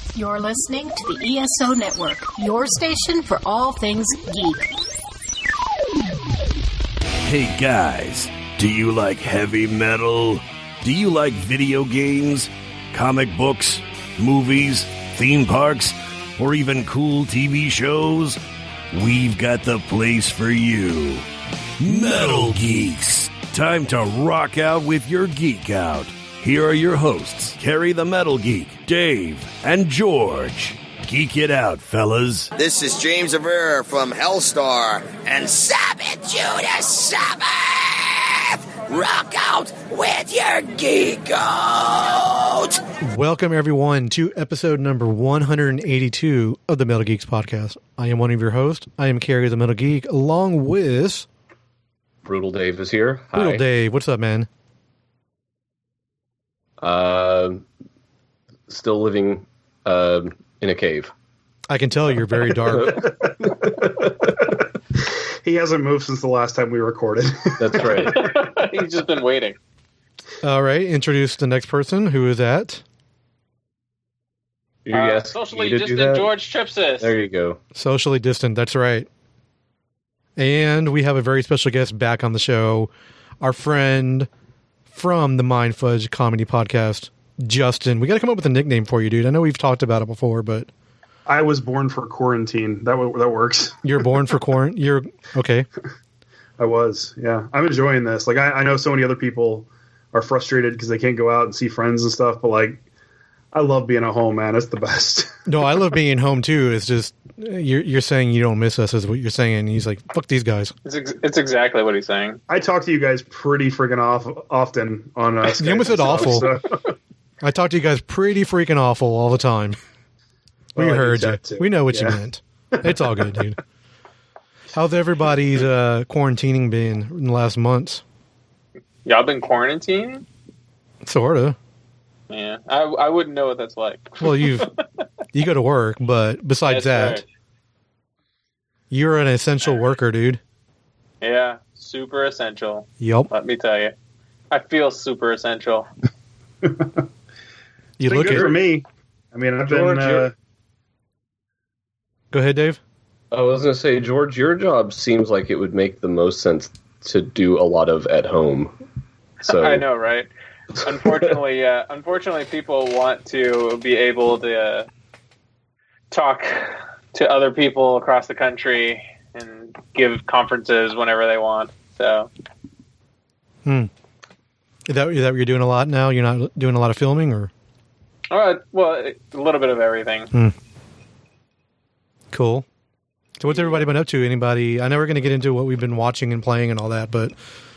You're listening to the ESO Network, your station for all things geek. Hey guys, do you like heavy metal? Do you like video games, comic books, movies, theme parks, or even cool TV shows? We've got the place for you. Metal Geeks. Time to rock out with your geek out. Here are your hosts, Carrie the Metal Geek, Dave, and George. Geek it out, fellas. This is James Rivera from Hellstar, and Sabbath Judas Sabbath! Rock out with your geek out! Welcome, everyone, to episode number 182 of the Metal Geeks podcast. I am one of your hosts. I am Carrie the Metal Geek, along with... Brutal Dave is here. Hi. Brutal Dave, what's up, man? Still living in a cave. I can tell you're very dark. He hasn't moved since the last time we recorded. That's right. He's just been waiting. All right, introduce the next person. Who is that? Socially distant George Tripsis. There you go. Socially distant, that's right. And we have a very special guest back on the show, our friend from the Mind Fudge Comedy Podcast, Justin. We got to come up with a nickname for you, dude. I know we've talked about it before, but... I was born for quarantine. That works. You're born for quarantine? You're... Okay. I was, yeah. I'm enjoying this. Like, I know so many other people are frustrated because they can't go out and see friends and stuff, but, like, I love being at home, man. It's the best. No, I love being home, too. It's just... You're saying you don't miss us is what you're saying. And he's like, fuck these guys. It's exactly what he's saying. I talk to you guys pretty freaking often on Skype. You almost said awful. So. I talk to you guys pretty freaking awful all the time. We heard you. We know what you meant. It's all good, dude. How's everybody's quarantining been in the last months? Y'all been quarantining? Sort of. Yeah, I wouldn't know what that's like. Well, you go to work, but besides that, you're an essential worker, dude. Yeah, super essential. Yep. Let me tell you, I feel super essential. You look good at for me. I mean, I've been. Go ahead, Dave. I was going to say, George, your job seems like it would make the most sense to do a lot of at home. So I know, right? Unfortunately, unfortunately, people want to be able to talk to other people across the country and give conferences whenever they want. So, Is that what you're doing a lot now? You're not doing a lot of filming, or? Well, a little bit of everything. Cool. So what's everybody been up to? Anybody? I know we're going to get into what we've been watching and playing and all that, but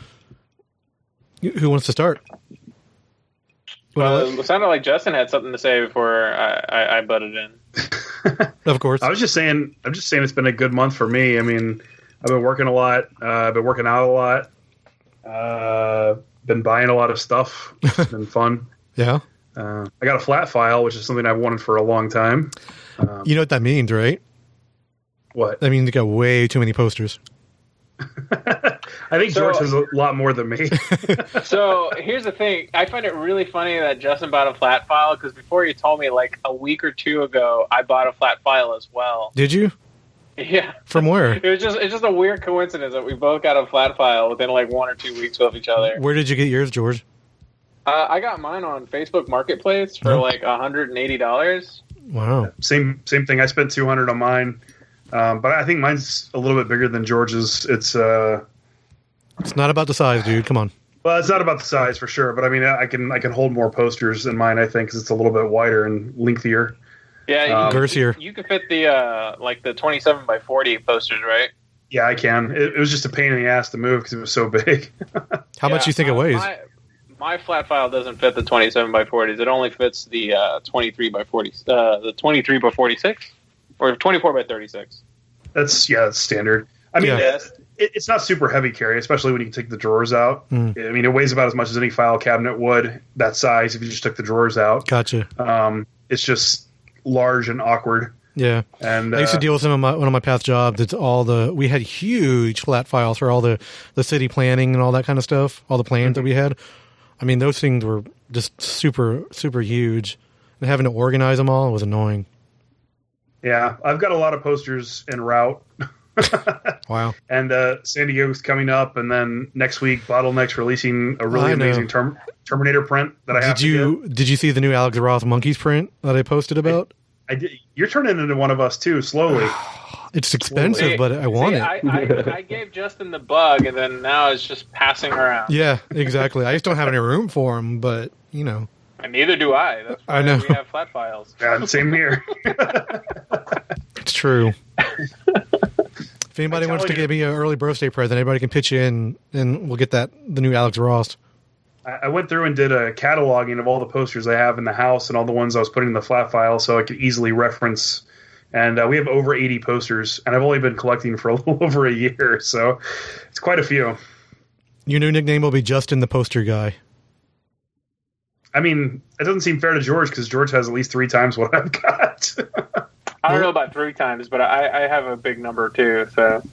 who wants to start? It sounded like Justin had something to say before I butted in. Of course. I'm just saying it's been a good month for me. I mean, I've been working a lot. I've been working out a lot. Been buying a lot of stuff. It's been fun. Yeah. I got a flat file, which is something I've wanted for a long time. You know what that means, right? What? That means you got way too many posters. I think George has a lot more than me. So here's the thing. I find it really funny that Justin bought a flat file, because before you told me, like a week or two ago, I bought a flat file as well. Did you? Yeah. From where? It's just a weird coincidence that we both got a flat file within like 1 or 2 weeks of each other. Where did you get yours, George? I got mine on Facebook Marketplace for like $180. Wow. Same thing. I spent $200 on mine. But I think mine's a little bit bigger than George's. It's not about the size, dude. Come on. Well, it's not about the size for sure, but I mean, I can hold more posters in mine. I think because it's a little bit wider and lengthier. Yeah, girthier. You could fit the like the 27 by 40 posters, right? Yeah, I can. It was just a pain in the ass to move because it was so big. How much do you think it weighs? My flat file doesn't fit the 27 by 40s. It only fits the 23 by 40, the 23 by 46, or 24 by 36. That's standard. I mean, it's not super heavy carry, especially when you take the drawers out. I mean, it weighs about as much as any file cabinet would, that size, if you just took the drawers out. Gotcha. It's just large and awkward. Yeah. And I used to deal with one of my past jobs. It's we had huge flat files for all the city planning and all that kind of stuff, all the plans that we had. I mean, those things were just super, super huge. And having to organize them all was annoying. Yeah, I've got a lot of posters en route. Wow. And San Diego's coming up, and then next week, Bottleneck's releasing a really amazing Terminator print that I have to get. Did you see the new Alex Ross Monkeys print that I posted about? I did. You're turning into one of us, too, slowly. It's expensive, but I want it. I gave Justin the bug, and then now it's just passing around. Yeah, exactly. I just don't have any room for them, but, you know. And neither do I. That's why I know. we have flat files. Yeah, same here. It's true. If anybody wants to give me an early birthday present, anybody can pitch in, and we'll get the new Alex Ross. I went through and did a cataloging of all the posters I have in the house and all the ones I was putting in the flat file so I could easily reference. And we have over 80 posters, and I've only been collecting for a little over a year, so it's quite a few. Your new nickname will be Justin the Poster Guy. I mean, it doesn't seem fair to George because George has at least 3 times what I've got. I don't know about 3 times, but I have a big number too. So,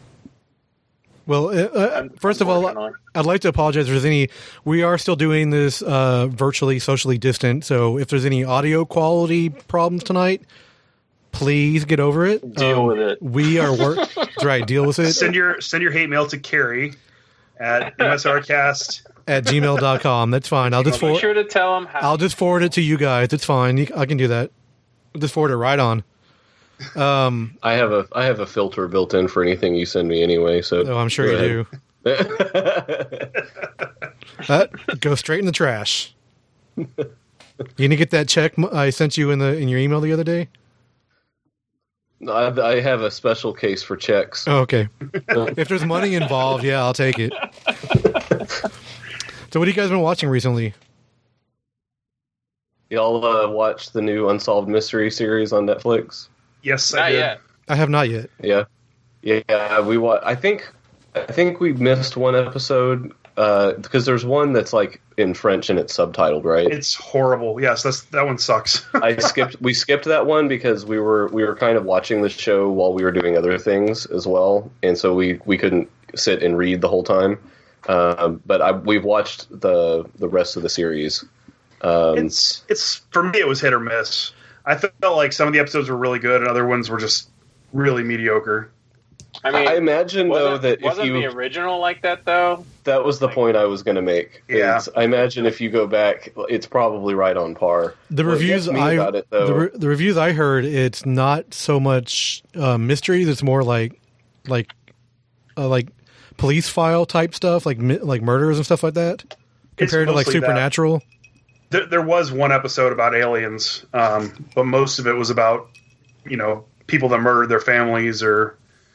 well, first of all, I'd like to apologize if there's any. We are still doing this virtually, socially distant. So, if there's any audio quality problems tonight, please get over it. Deal with it. We are That's right. Deal with it. Send your hate mail to Carrie at msrcast@gmail.com. That's fine. I'll just be sure to tell them how. I'll just forward it to you guys. It's fine. I can do that. I'll just forward it right on. I have a filter built in for anything you send me anyway. So I'm sure you do. Go straight in the trash. You gonna get that check I sent you in your email the other day? I have a special case for checks. Oh, okay. If there's money involved, yeah, I'll take it. So what have you guys been watching recently? Y'all watch the new Unsolved Mystery series on Netflix? Yes, Not I did. yet. I have not yet. Yeah. I think we missed one episode because there's one that's like in French and it's subtitled, right? It's horrible. Yes, that one sucks. We skipped that one because we were kind of watching the show while we were doing other things as well, and so we couldn't sit and read the whole time. But we've watched the rest of the series. It's for me, it was hit or miss. I felt like some of the episodes were really good, and other ones were just really mediocre. I mean, I imagine though that wasn't the original like that though. That was the point I was going to make. Yeah, I imagine if you go back, it's probably right on par. The reviews the reviews I heard, it's not so much mysteries; it's more like police file type stuff, like murders and stuff like that, compared to like Supernatural. There was one episode about aliens, but most of it was about people that murdered their families or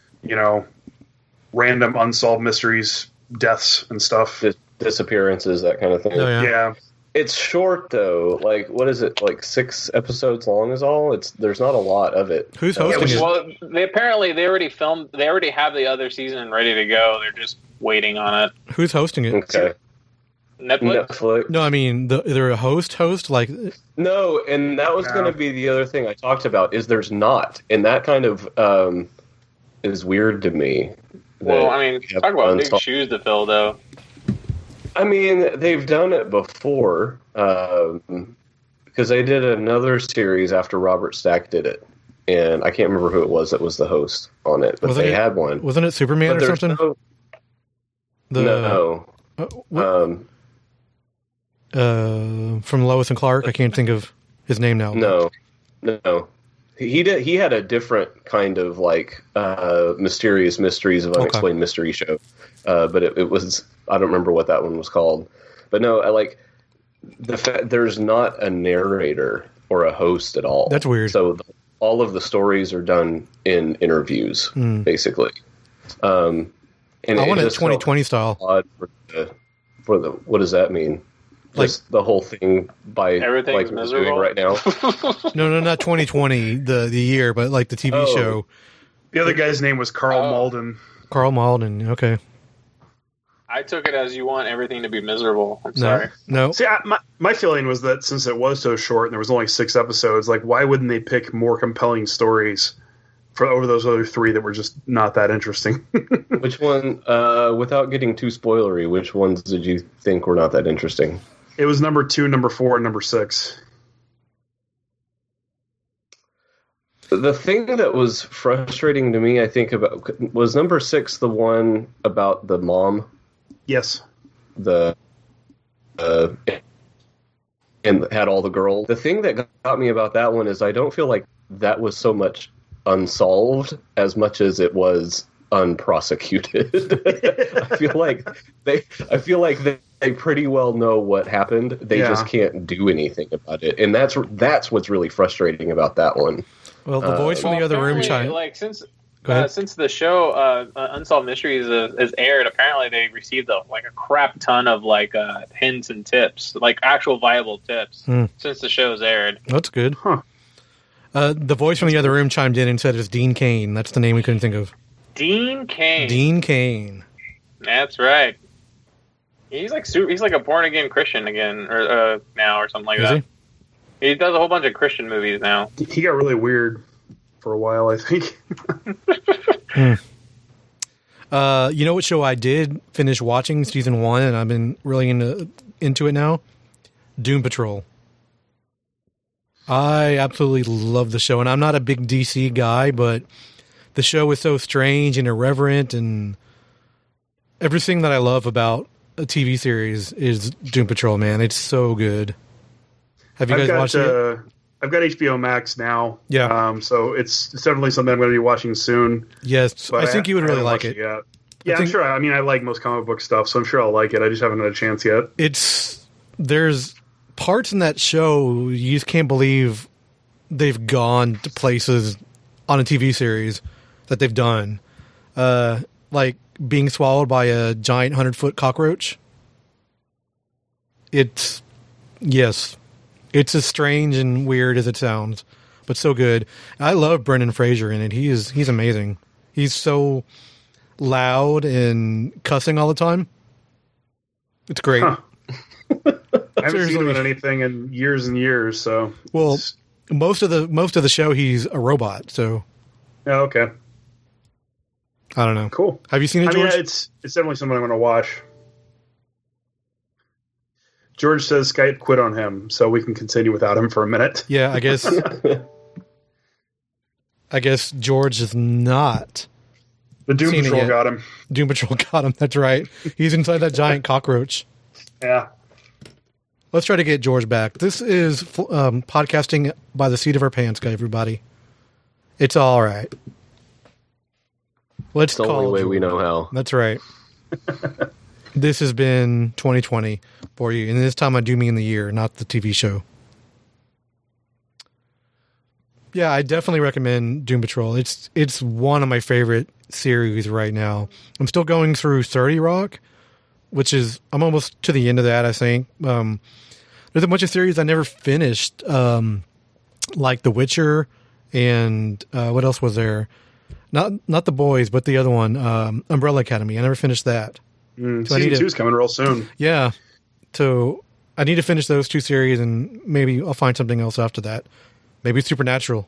random unsolved mysteries, deaths and stuff, disappearances, that kind of thing. Oh, yeah. It's short though. Like, what is it? Like 6 episodes long is all. There's not a lot of it. Who's hosting it? Well, they already filmed. They already have the other season ready to go. They're just waiting on it. Who's hosting it? Okay. Netflix. No, I mean, they're a host like. No, and that was going to be the other thing I talked about. Is there's not, and that kind of is weird to me. Well, I mean, talk about big shoes to fill, though. I mean, they've done it before because they did another series after Robert Stack did it, and I can't remember who it was that was the host on it, but they had one. Wasn't it Superman or something? No. From Lois and Clark, I can't think of his name now. No. He had a different kind of like mysterious mysteries of unexplained mystery show, but it was, I don't remember what that one was called. But no, I like the fact there's not a narrator or a host at all. That's weird. So all of the stories are done in interviews, basically. And I want a 2020 style. For the what does that mean? Just the whole thing by everything's like we're doing right now. No, not 2020, the year, but like the TV show. The other guy's name was Carl Malden. Carl Malden, okay. I took it as you want everything to be miserable. I'm sorry. No. See, my feeling was that since it was so short and there was only 6 episodes, like why wouldn't they pick more compelling stories for over those other 3 that were just not that interesting? Which one, without getting too spoilery, which ones did you think were not that interesting? It was number 2, number 4, and number 6. The thing that was frustrating to me, I think, was number 6, the one about the mom. Yes. And had all the girls. The thing that got me about that one is I don't feel like that was so much unsolved as much as it was unprosecuted. I feel like they pretty well know what happened. They just can't do anything about it, and that's what's really frustrating about that one. Well, the voice from the other room chimed. Like since the show Unsolved Mysteries is aired, apparently they received a crap ton of hints and tips, like actual viable tips, since the show's aired. That's good. Huh. The voice from the other room chimed in and said it's Dean Cain. That's the name we couldn't think of. Dean Cain. Dean Cain. That's right. He's like a born again Christian again, or now, or something like that. He does a whole bunch of Christian movies now. He got really weird for a while, I think. You know what show I did finish watching season 1, and I've been really into it now? Doom Patrol. I absolutely love the show, and I'm not a big DC guy, but the show is so strange and irreverent, and everything that I love about a TV series is Doom Patrol, man. It's so good. Have you guys watched it? I've got HBO Max now. Yeah. So it's definitely something I'm going to be watching soon. Yes, I think you would really like it. Yeah, I'm sure. I mean, I like most comic book stuff, so I'm sure I'll like it. I just haven't had a chance yet. There's parts in that show you just can't believe they've gone to places on a TV series that they've done. Like being swallowed by a giant 100-foot cockroach. It's as strange and weird as it sounds, but so good. I love Brendan Fraser in it. He's amazing. He's so loud and cussing all the time. It's great. Huh. I haven't seen him in anything in years and years. So most of the show he's a robot. So okay. I don't know. Cool. Have you seen it, George? Yeah, it's definitely something I'm going to watch. George says Skype quit on him, so we can continue without him for a minute. Yeah, I guess. I guess George is not. The Doom Patrol got him. Doom Patrol got him. That's right. He's inside that giant cockroach. Yeah. Let's try to get George back. This is podcasting by the seat of our pants, guy. Everybody, it's all right. Let's call. The only way George. We know how. That's right. This has been 2020 for you, and this time I do mean the year, not the TV show. Yeah, I definitely recommend Doom Patrol. It's one of my favorite series right now. I'm still going through 30 Rock, which is I'm almost to the end of that, I think. There's a bunch of series I never finished, like The Witcher, and what else was there? Not The Boys, but the other one, Umbrella Academy. I never finished that. So season 2 is coming real soon. Yeah. So I need to finish those 2 series, and maybe I'll find something else after that. Maybe Supernatural.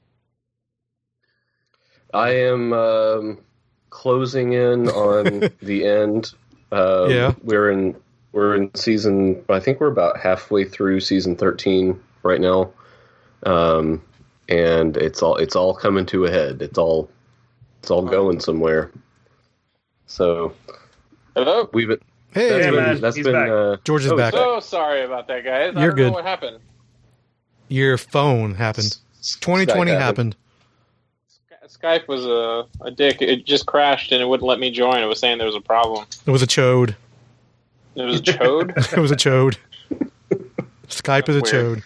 I am closing in on the end. Yeah. We're in season. I think we're about halfway through season 13 right now, and it's all coming to a head. It's all going somewhere. So. Hello. That's been back. George is back. So sorry about that, guys. You're good. Know what happened. Your phone happened. 2020 happened. Skype was a dick. It just crashed and it wouldn't let me join. It was saying there was a problem. It was a chode. It was a chode? It was a chode. Skype is a chode.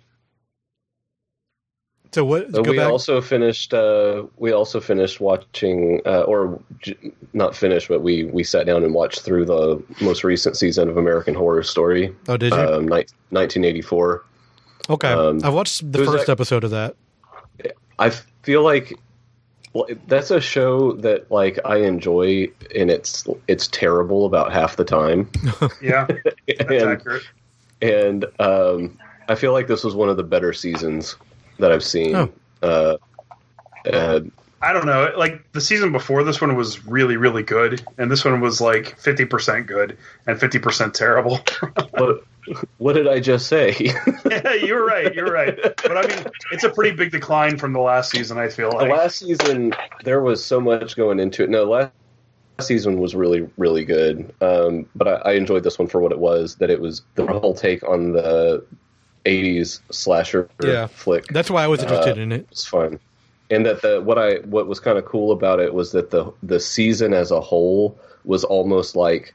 So what? We also finished watching, not finished, but we sat down and watched through the most recent season of American Horror Story. Oh, did you? 1984. Okay, I watched the first episode of that. I feel like that's a show that I enjoy, and it's terrible about half the time. Yeah, that's accurate. And I feel like this was one of the better seasons that I've seen. I don't know. The season before this one was really, really good, and this one was 50% good and 50% terrible. What did I just say? Yeah, you're right. But I mean, it's a pretty big decline from the last season, I feel like. The last season, there was so much going into it. No, last season was really, really good. But I enjoyed this one for what it was, that it was the whole take on the 80s slasher flick. That's why I was interested in it. It's fun. And that what was kind of cool about it was that the season as a whole was almost like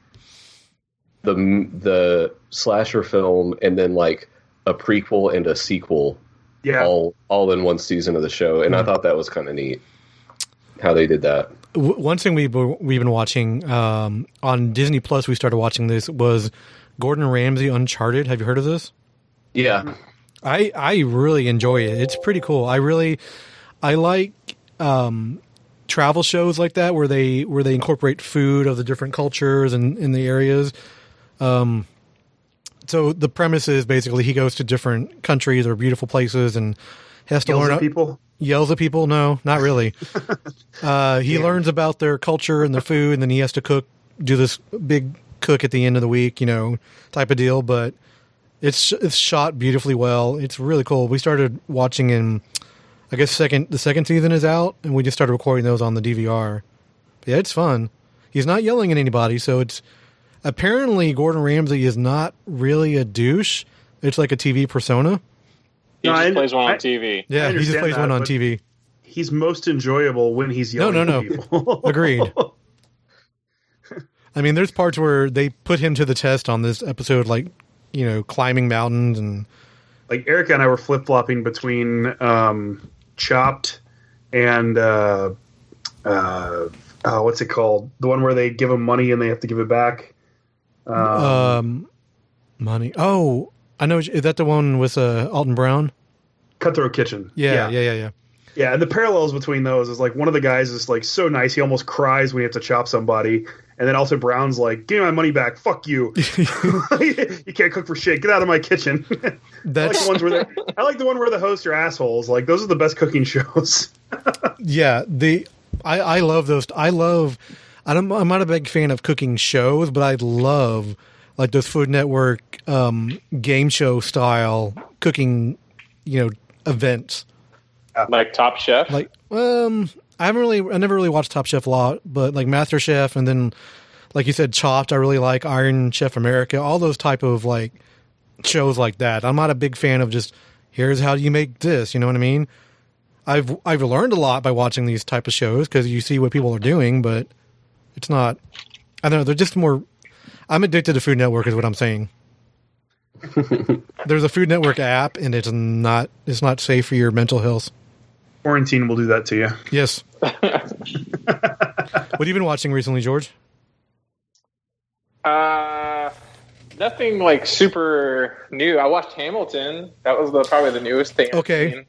the slasher film and then like a prequel and a sequel, all in one season of the show. And I thought that was kind of neat how they did that. One thing we've been watching on Disney Plus, we started watching this, was Gordon Ramsay Uncharted. Have you heard of this? Yeah, I really enjoy it. It's pretty cool. I like travel shows like that where they incorporate food of the different cultures and in the areas. So the premise is basically he goes to different countries or beautiful places and has to learn. Yells at people? No, not really. He learns about their culture and their food, and then he has to do this big cook at the end of the week, type of deal. But it's shot beautifully well. It's really cool. We started watching in, I guess the second season is out, and we just started recording those on the DVR. But yeah, it's fun. He's not yelling at anybody, so it's apparently Gordon Ramsay is not really a douche. It's like a TV persona. He just plays one on TV. Yeah, he just plays one on TV. He's most enjoyable when he's yelling at people. Agreed. I mean, there's parts where they put him to the test on this episode, like, climbing mountains and... Like, Erica and I were flip-flopping between Chopped and... what's it called? The one where they give him money and they have to give it back. Money. Oh, I know. Is that the one with Alton Brown? Cutthroat Kitchen. Yeah. Yeah, and the parallels between those is like one of the guys is like so nice he almost cries when he has to chop somebody, and then Alton Brown's like, "Give me my money back, fuck you! You can't cook for shit. Get out of my kitchen." That's... I like the one where the hosts are assholes. Like those are the best cooking shows. Yeah, I love those. I'm not a big fan of cooking shows, but I love like those Food Network game show style cooking, events. Like Top Chef? Like, I never really watched Top Chef a lot, but like Master Chef, and then, like you said, Chopped. I really like Iron Chef America. All those type of like shows like that. I'm not a big fan of just here's how you make this. You know what I mean? I've learned a lot by watching these type of shows because you see what people are doing, but it's not. I don't know. They're just more. I'm addicted to Food Network, is what I'm saying. There's a Food Network app, and it's not safe for your mental health. Quarantine will do that to you. Yes. What have you been watching recently, George? Nothing like super new. I watched Hamilton. That was probably the newest thing. Okay.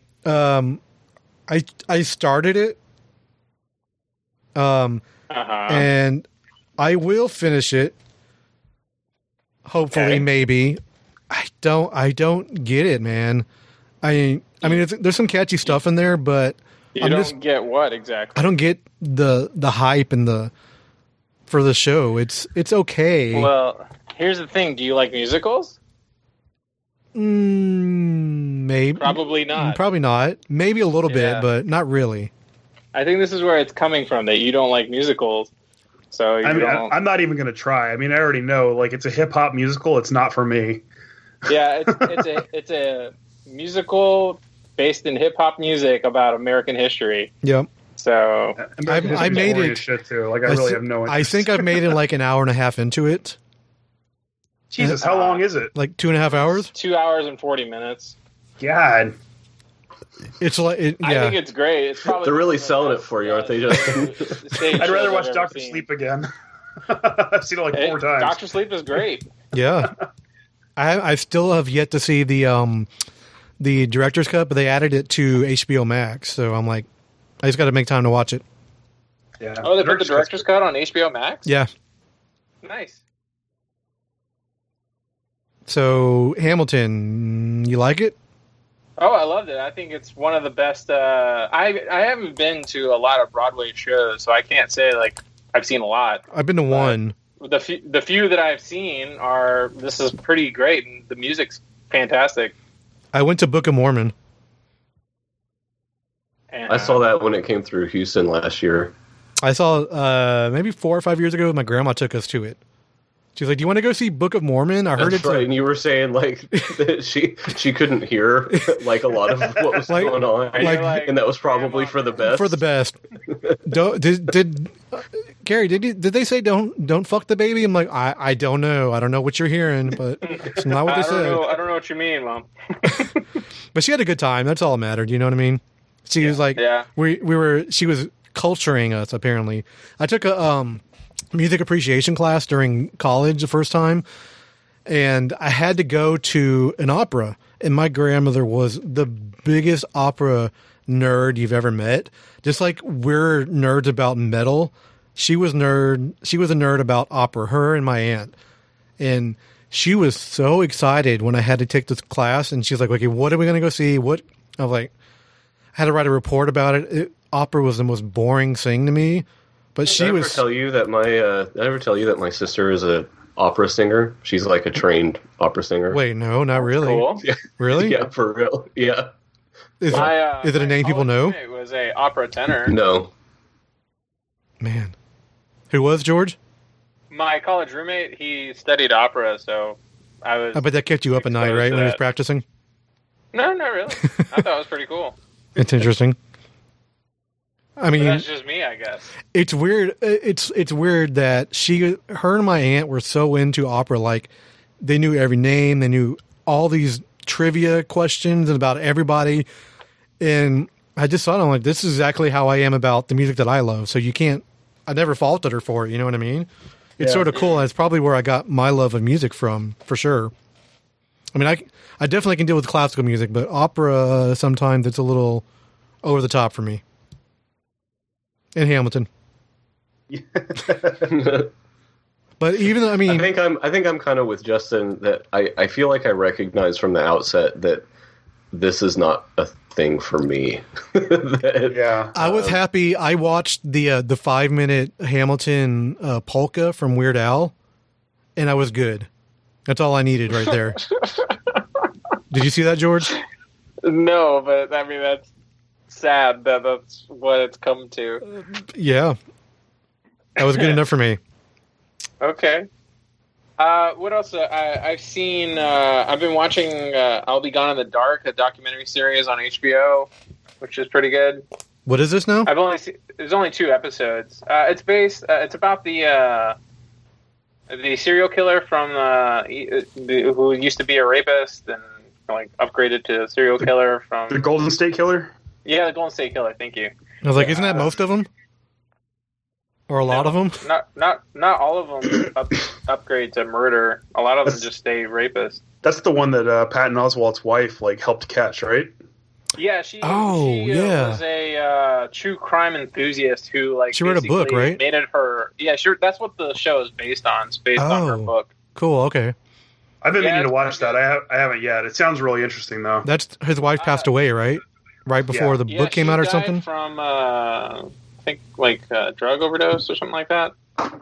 I started it. And I will finish it. Hopefully, maybe. I don't get it, man. I mean, there's some catchy stuff in there, but you don't get what exactly? I don't get the hype and for the show. It's okay. Well, here's the thing. Do you like musicals? Maybe. Probably not. Probably not. Maybe a little bit, but not really. I think this is where it's coming from, that you don't like musicals. So I'm not even going to try. I mean, I already know. Like, it's a hip hop musical. It's not for me. Yeah, it's a musical based in hip hop music about American history. Yep. So I made it. Shit too. Like, I really have no interest. I think I've made it like an hour and a half into it. Jesus, how long is it? Like 2.5 hours. 2 hours and 40 minutes. God. It's like I think it's great. It's probably they're really selling it for you, aren't they? I'd rather watch Dr. Sleep again. I've seen it like 4 times. Dr. Sleep is great. Yeah. I still have yet to see the director's cut, but they added it to HBO Max, so I'm like, I just got to make time to watch it. Yeah. Oh, they put the director's cut on HBO Max? Yeah. Nice. So, Hamilton, you like it? Oh, I loved it. I think it's one of the best. I haven't been to a lot of Broadway shows, so I can't say like I've seen a lot. I've been to one. the few that I've seen are this is pretty great, and the music's fantastic. I went to Book of Mormon. And, I saw that when it came through Houston last year. I saw maybe 4 or 5 years ago. My grandma took us to it. She was like, "Do you want to go see Book of Mormon?" I heard That's right, and you were saying like that she couldn't hear like a lot of what was going on, and that was probably for the best. For the best. did Gary? Did they say don't fuck the baby? I'm like, I don't know. I don't know what you're hearing, but it's not what they said. I don't know what you mean, Mom. But she had a good time. That's all that mattered. You know what I mean? She was like, she was culturing us. Apparently, I took a music appreciation class during college the first time, and I had to go to an opera, and my grandmother was the biggest opera nerd you've ever met. Just like we're nerds about metal, she was a nerd about opera, her and my aunt. And she was so excited when I had to take this class, and she's like, "Okay, what are we going to go see?" What? I was like, I had to write a report about it. Opera was the most boring thing to me. But she Did I ever tell you that my sister is a opera singer? She's like a trained opera singer. Wait, no, not really. Cool. Yeah. Really? Yeah, for real. Yeah. Is it a name people know? It was a opera tenor. No. Man. Who was George? My college roommate, he studied opera, so I bet that kept you up at night, right, when he was practicing? No, not really. I thought it was pretty cool. It's interesting. I mean, but that's just me, I guess. It's weird. It's weird that her and my aunt were so into opera. Like, they knew every name. They knew all these trivia questions about everybody. And I just thought, I'm like, this is exactly how I am about the music that I love. So I never faulted her for it. You know what I mean? It's sort of cool. And it's probably where I got my love of music from, for sure. I mean, I definitely can deal with classical music, but opera, sometimes it's a little over the top for me. In Hamilton. But even though, I mean, I think I'm kind of with Justin that I feel like I recognize from the outset that this is not a thing for me. I was happy. I watched the 5-minute Hamilton polka from Weird Al, and I was good. That's all I needed right there. Did you see that, George? No, but I mean that's sad that that's what it's come to. Yeah, that was good enough for me. Okay. What else? I've seen. I've been watching "I'll Be Gone in the Dark," a documentary series on HBO, which is pretty good. What is this now? There's only 2 episodes. It's based. It's about the serial killer from who used to be a rapist and like upgraded to a serial killer from the Golden State Killer. Yeah, the Golden State Killer. Thank you. I was like, isn't that most of them, or a lot of them? Not all of them upgrade to murder. A lot of them just stay rapists. That's the one that Patton Oswalt's wife helped catch, right? Yeah, she was a true crime enthusiast who she wrote a book, right? Made it her. Yeah, sure. That's what the show is based on. It's based on her book. Cool. Okay. I've been meaning to watch that. I haven't yet. It sounds really interesting, though. That's his wife passed away, right? Right before the book came out, or something. From I think drug overdose or something like that.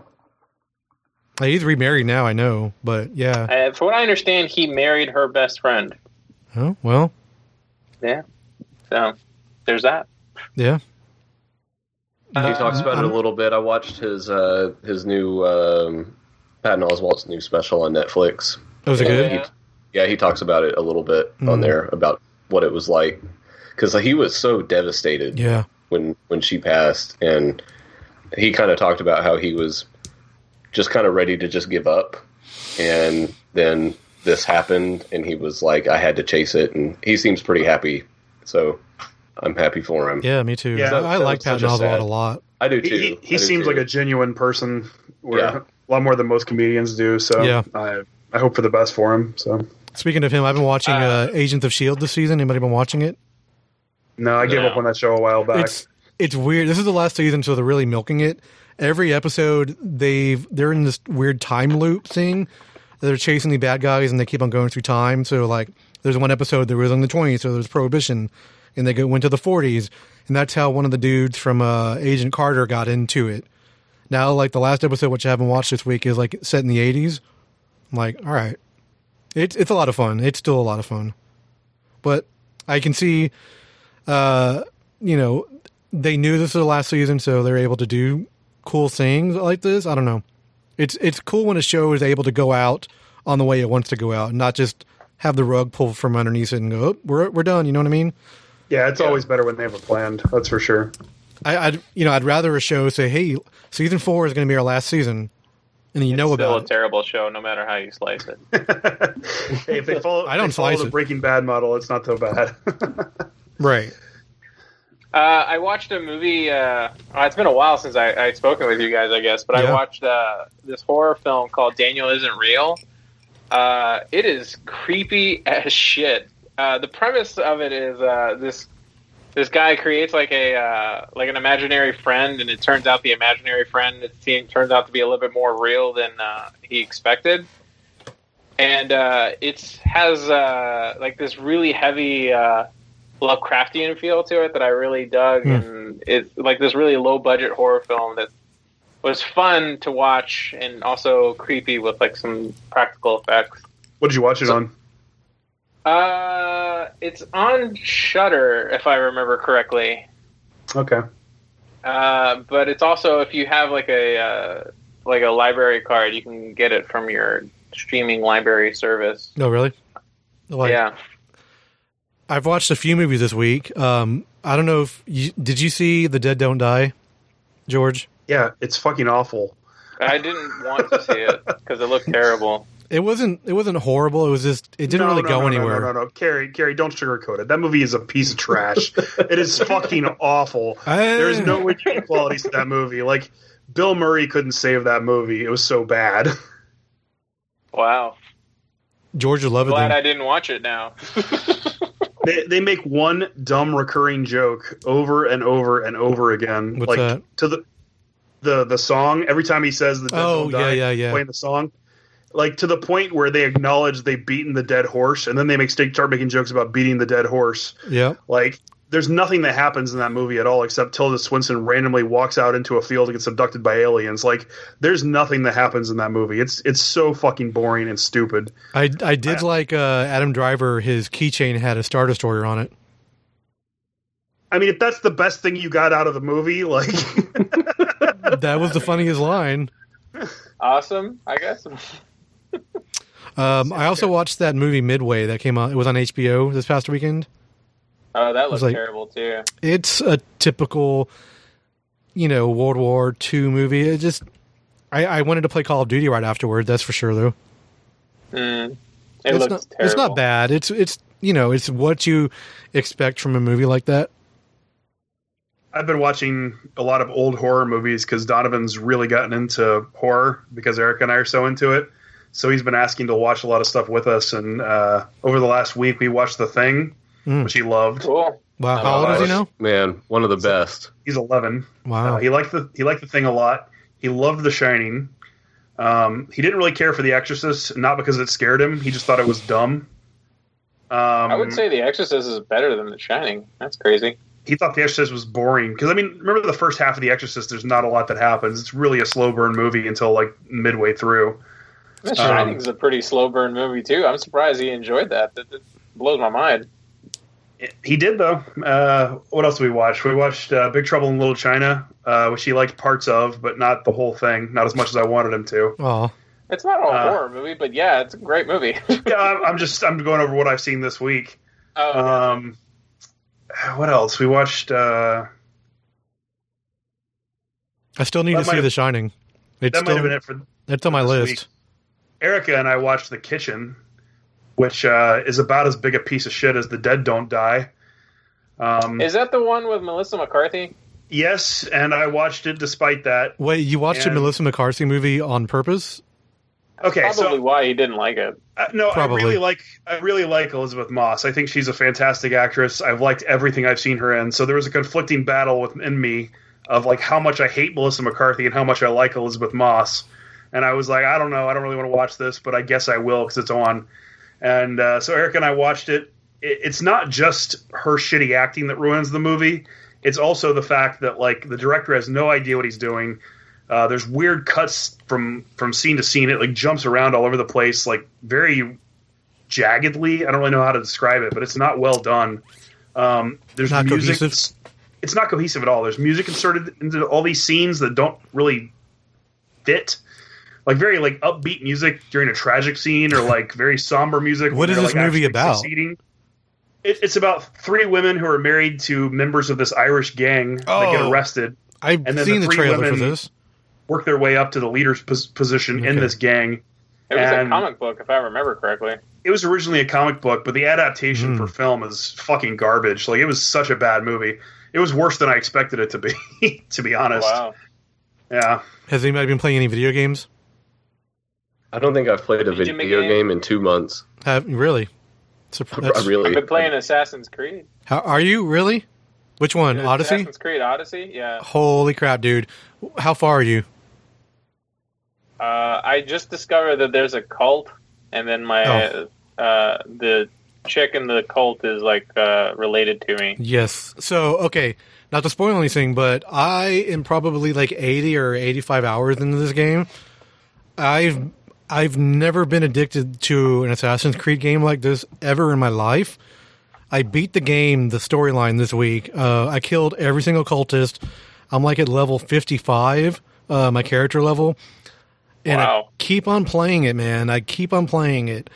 He's remarried now, I know, but yeah. For what I understand, he married her best friend. Oh well. Yeah. So there's that. Yeah. He talks about it a little bit. I watched his new Patton Oswalt's new special on Netflix. Oh, was it good? He talks about it a little bit on there about what it was like, because he was so devastated. Yeah. When she passed, and he kind of talked about how he was just kind of ready to just give up, and then this happened, and he was like, I had to chase it, and he seems pretty happy, so I'm happy for him. Yeah, me too. Yeah, I like Patton Oswalt a lot. I do too. He seems like a genuine person, a lot more than most comedians do, so I hope for the best for him. So, speaking of him, I've been watching Agents of S.H.I.E.L.D. this season. Anybody been watching it? No, I gave up on that show a while back. It's weird. This is the last season, so they're really milking it. Every episode, they're in this weird time loop thing. They're chasing the bad guys, and they keep on going through time. So, like, there's one episode that was in the 20s, so there's Prohibition, and they went to the 40s, and that's how one of the dudes from Agent Carter got into it. Now, like the last episode, which I haven't watched this week, is like set in the 80s. I'm like, all right, it's a lot of fun. It's still a lot of fun, but I can see, they knew this was the last season, so they're able to do cool things like this. I don't know. It's cool when a show is able to go out on the way it wants to go out, and not just have the rug pulled from underneath it and go, oh, we're done. You know what I mean? Yeah, it's always better when they have a plan. That's for sure. I'd rather a show say, hey, season 4 is going to be our last season, and then It's about still it. a terrible show, no matter how you slice it. Hey, if they follow, the Breaking Bad model, it's not so bad. Right. I watched a movie. It's been a while since I'd spoken with you guys, I guess, but I watched this horror film called Daniel Isn't Real. It is creepy as shit. The premise of it is this guy creates like an imaginary friend, and it turns out the imaginary friend turns out to be a little bit more real than he expected. And it has like this really heavy Lovecraftian feel to it that I really dug, and it's like this really low budget horror film that was fun to watch and also creepy with like some practical effects. What did you watch it on? It's on Shudder, if I remember correctly. Okay. But it's also, if you have like a library card, you can get it from your streaming library service. No, really? Yeah. I've watched a few movies this week. I don't know if did you see The Dead Don't Die, George? Yeah, it's fucking awful. I didn't want to see it because it looked terrible. It wasn't horrible. It was just it didn't really go anywhere. No. Carrie, don't sugarcoat it. That movie is a piece of trash. It is fucking awful. There's no redeeming qualities to that movie. Like Bill Murray couldn't save that movie. It was so bad. Wow. George will love it. Glad I didn't watch it now. They make one dumb recurring joke over and over and over again. What's like that? To the song. Every time he says the dead don't die, yeah. playing the song. Like to the point where they acknowledge they've beaten the dead horse, and then they start making jokes about beating the dead horse. Yeah. Like there's nothing that happens in that movie at all except Tilda Swinton randomly walks out into a field and gets abducted by aliens. Like there's nothing that happens in that movie. It's so fucking boring and stupid. I did like Adam Driver. His keychain had a Star Destroyer on it. I mean, if that's the best thing you got out of the movie, like that was the funniest line. Awesome, I guess. I also watched that movie Midway that came out. It was on HBO this past weekend. Oh, that looks terrible too. It's a typical, World War II movie. It just, I wanted to play Call of Duty right afterward. That's for sure, though. It looks terrible. It's not bad. It's it's what you expect from a movie like that. I've been watching a lot of old horror movies because Donovan's really gotten into horror because Eric and I are so into it. So he's been asking to watch a lot of stuff with us. And over the last week, we watched The Thing, which he loved. Cool. Wow, how old is he now? Man, one of the best. He's 11. Wow. He liked The Thing a lot. He loved The Shining. He didn't really care for The Exorcist, not because it scared him. He just thought it was dumb. I would say The Exorcist is better than The Shining. That's crazy. He thought The Exorcist was boring. Because, I mean, remember the first half of The Exorcist, there's not a lot that happens. It's really a slow burn movie until, like, midway through. The Shining's a pretty slow burn movie, too. I'm surprised he enjoyed that. It blows my mind. He did, though. What else did we watch? We watched Big Trouble in Little China, which he liked parts of, but not the whole thing. Not as much as I wanted him to. Oh. It's not a horror movie, but yeah, it's a great movie. Yeah, I'm going over what I've seen this week. Oh, okay. What else? We watched... I still need to see The Shining. Might have been it for... It's on my list. Week. Erica and I watched The Kitchen, which is about as big a piece of shit as The Dead Don't Die. Is that the one with Melissa McCarthy? Yes, and I watched it despite that. Wait, you watched a Melissa McCarthy movie on purpose? Okay, That's probably why you didn't like it. No, Probably. I really like Elizabeth Moss. I think she's a fantastic actress. I've liked everything I've seen her in. So there was a conflicting battle within me of like how much I hate Melissa McCarthy and how much I like Elizabeth Moss. And I was like, I don't know. I don't really want to watch this, but I guess I will because it's on. And so Eric and I watched it. It's not just her shitty acting that ruins the movie. It's also the fact that like the director has no idea what he's doing. There's weird cuts from scene to scene. It like jumps around all over the place, like very jaggedly. I don't really know how to describe it, but it's not well done. There's Not music. cohesive? It's not cohesive at all. There's music inserted into all these scenes that don't really fit. Like very like upbeat music during a tragic scene, or like very somber music. What is this movie about? It's about 3 women who are married to members of this Irish gang that get arrested. I've seen the trailer for this. Work their way up to the leader's position in this gang. It was a comic book, if I remember correctly. It was originally a comic book, but the adaptation for film is fucking garbage. Like, it was such a bad movie. It was worse than I expected it to be, to be honest. Wow. Yeah. Has anybody been playing any video games? I don't think I've played a video game in 2 months. Really? Really? I've been playing Assassin's Creed. How are you really? Which one? Odyssey? Assassin's Creed Odyssey, yeah. Holy crap, dude. How far are you? I just discovered that there's a cult, and then the chick in the cult is like related to me. Yes. So, okay, not to spoil anything, but I am probably like 80 or 85 hours into this game. I've never been addicted to an Assassin's Creed game like this ever in my life. I beat the game, the storyline this week. I killed every single cultist. I'm like at level 55, my character level. And wow. I keep on playing it, man. I keep on playing it.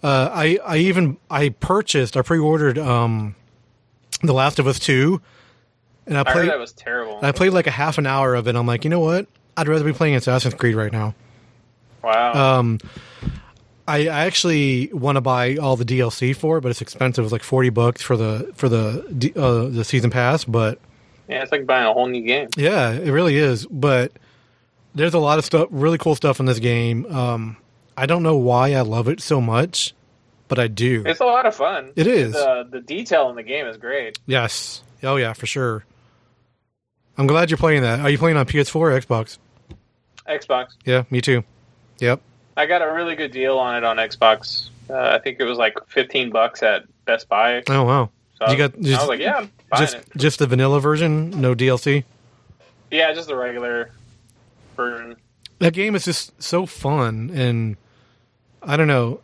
I pre-ordered The Last of Us 2. And I heard that was terrible. I played like a half an hour of it. I'm like, you know what? I'd rather be playing Assassin's Creed right now. Wow. I actually want to buy all the DLC for it, but it's expensive. It's like $40 for the season pass. But yeah, it's like buying a whole new game. Yeah, it really is. But there's a lot of stuff, really cool stuff in this game. I don't know why I love it so much, but I do. It's a lot of fun. It is. The detail in the game is great. Yes. Oh yeah, for sure. I'm glad you're playing that. Are you playing on PS4 or Xbox? Xbox. Yeah, me too. Yep. I got a really good deal on it on Xbox. I think it was like $15 at Best Buy. Oh wow! So I was like, yeah, I'm buying it. Just the vanilla version, no DLC. Yeah, just the regular version. That game is just so fun, and I don't know.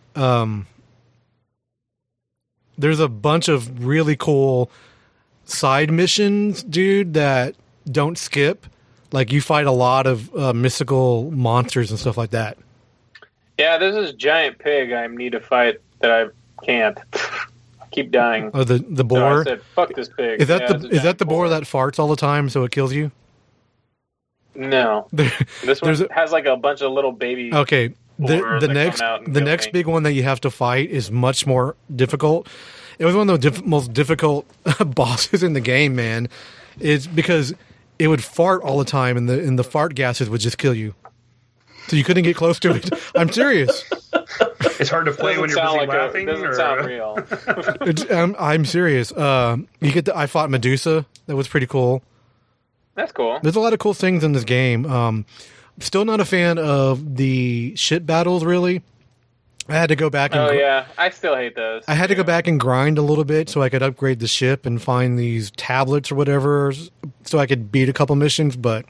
There's a bunch of really cool side missions, dude, that don't skip. Like, you fight a lot of mystical monsters and stuff like that. Yeah, there's this giant pig I need to fight that I can't. I keep dying. Oh, the boar? So I said, fuck this pig. Is that the boar that farts all the time so it kills you? No. This one has like a bunch of little baby. Okay. The next big one that you have to fight is much more difficult. It was one of the most difficult bosses in the game, man. It's because it would fart all the time, and the fart gases would just kill you. So you couldn't get close to it. I'm serious. It's hard to play when you're busy laughing. It doesn't sound real. I'm serious. I fought Medusa. That was pretty cool. That's cool. There's a lot of cool things in this game. Still not a fan of the shit battles, really. I had to go back and... Oh, yeah. I still hate those. I had to go back and grind a little bit so I could upgrade the ship and find these tablets or whatever so I could beat a couple missions, but...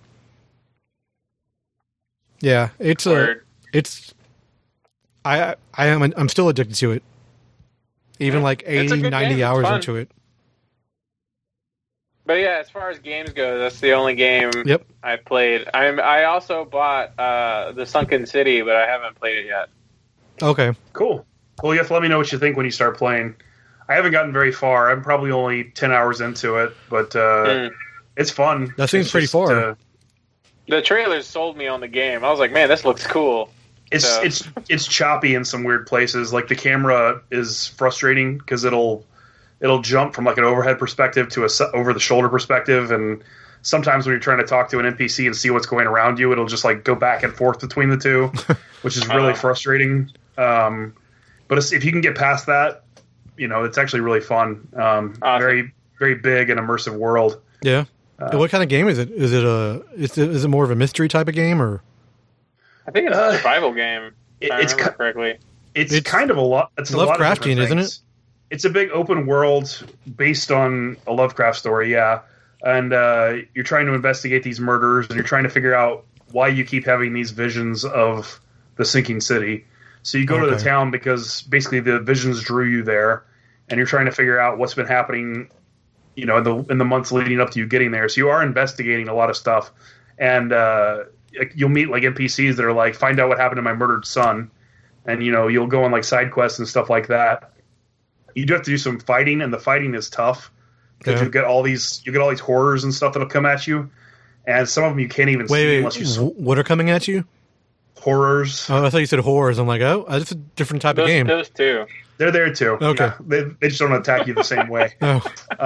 Yeah, I'm still addicted to it. Even like 80, 90 hours into it. But yeah, as far as games go, that's the only game I played. I also bought The Sunken City, but I haven't played it yet. Okay. Cool. Well, you have to let me know what you think when you start playing. I haven't gotten very far. I'm probably only 10 hours into it, but it's fun. That seems pretty far. The trailers sold me on the game. I was like, man, this looks cool. It's choppy in some weird places. Like, the camera is frustrating because it'll jump from like an overhead perspective to a over the shoulder perspective, and sometimes when you're trying to talk to an NPC and see what's going around you, it'll just like go back and forth between the two, which is really frustrating. But if you can get past that, it's actually really fun. Awesome. Very, very big and immersive world. Yeah. What kind of game is it? Is it more of a mystery type of game, or? I think it's a survival game. If I remember correctly. It's kind of a lot. It's Lovecraftian, isn't it? It's a big open world based on a Lovecraft story, yeah. And you're trying to investigate these murders, and you're trying to figure out why you keep having these visions of the sinking city. So you go to the town because basically the visions drew you there, and you're trying to figure out what's been happening, in the months leading up to you getting there. So you are investigating a lot of stuff, and you'll meet like NPCs that are like, find out what happened to my murdered son, and you'll go on like side quests and stuff like that. You do have to do some fighting, and the fighting is tough because you get all these horrors and stuff that'll come at you, and some of them you can't even see unless you. What are coming at you? Horrors. Oh, I thought you said horrors. I'm like, it's a different type of game. Those two. They're there too. Okay. Yeah, they just don't attack you the same way. Oh.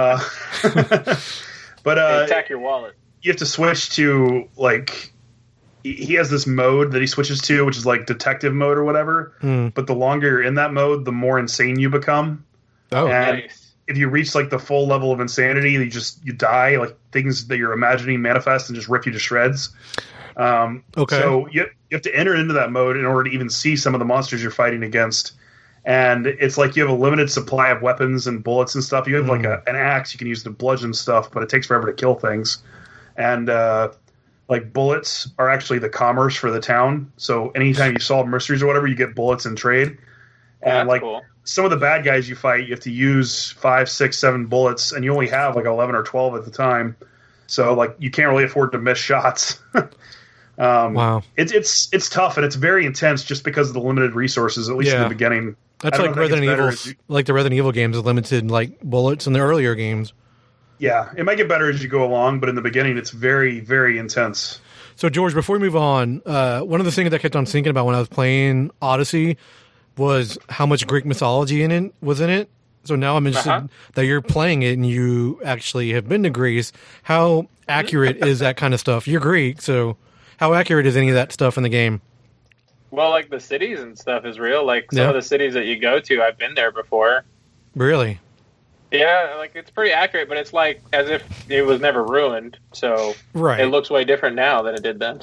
But they attack your wallet. You have to switch to like. He has this mode that he switches to, which is like detective mode or whatever. But the longer you're in that mode, the more insane you become. Oh, and nice. If you reach like the full level of insanity, you die. Like things that you're imagining manifest and just rip you to shreds. So you have to enter into that mode in order to even see some of the monsters you're fighting against. And it's like you have a limited supply of weapons and bullets and stuff. You have like an axe you can use to bludgeon stuff, but it takes forever to kill things. And like bullets are actually the commerce for the town. So anytime you solve mysteries or whatever, you get bullets in trade. And like cool. Some of the bad guys you fight, you have to use 5, 6, 7 bullets, and you only have like 11 or 12 at the time. So like you can't really afford to miss shots. Wow. It's tough, and it's very intense just because of the limited resources, at least in the beginning. That's like Resident Evil, like the Resident Evil games with limited like bullets in the earlier games. Yeah, it might get better as you go along, but in the beginning, it's very, very intense. So, George, before we move on, one of the things that I kept on thinking about when I was playing Odyssey was how much Greek mythology was in it. So now I'm interested that you're playing it and you actually have been to Greece. How accurate is that kind of stuff? You're Greek, so how accurate is any of that stuff in the game? Well, like the cities and stuff is real. Like some of the cities that you go to, I've been there before. Really? Yeah, like it's pretty accurate, but it's like as if it was never ruined. So it looks way different now than it did then.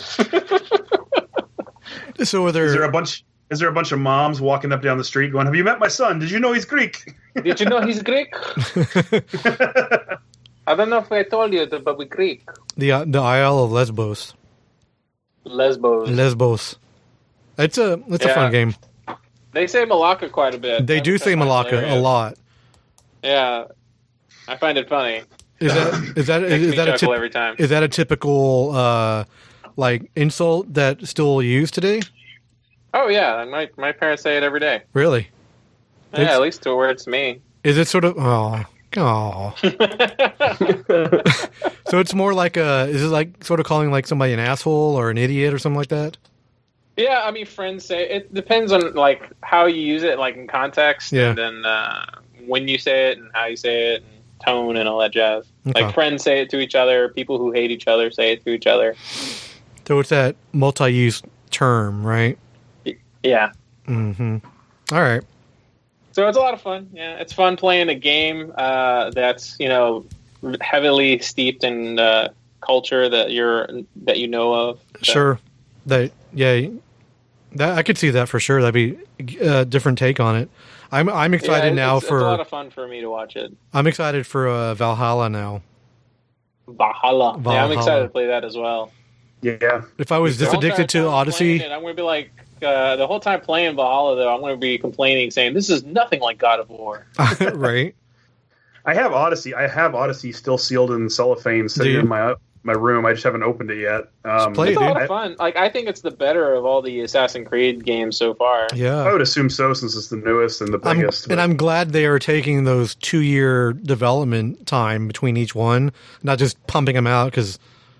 So is there a bunch of moms walking up down the street going, "Have you met my son? Did you know he's Greek? Did you know he's Greek? I don't know if I told you, but we're Greek." The Isle of Lesbos. Lesbos. It's a fun game. They say Malacca quite a bit. They do say Malacca a lot. Yeah, I find it funny. Is that every time. Is that a typical like insult that's still used today? Oh yeah, my parents say it every day. Really? Yeah, at least towards me. Is it sort of So it's more like is it like sort of calling like somebody an asshole or an idiot or something like that? Yeah, I mean friends say it depends on like how you use it, like in context, and then when you say it and how you say it and tone and all that jazz. Okay. Like friends say it to each other, people who hate each other say it to each other. So it's that multi-use term, right? Yeah. Mm-hmm. All right. So it's a lot of fun. Yeah, it's fun playing a game that's heavily steeped in culture that you know of. So. Sure. That I could see that for sure. That'd be a different take on it. I'm excited now for. It's a lot of fun for me to watch it. I'm excited for Valhalla now. Valhalla. Yeah, I'm excited to play that as well. Yeah. If I was this addicted to Odyssey, I'm going to be like the whole time playing Valhalla, though, I'm going to be complaining, saying this is nothing like God of War. Right. I have Odyssey still sealed in cellophane sitting in my room. I just haven't opened it yet. It's a lot of fun. Like I think it's the better of all the Assassin's Creed games so far. Yeah, I would assume so, since it's the newest and the biggest. And I'm glad they are taking those 2-year development time between each one, not just pumping them out. Because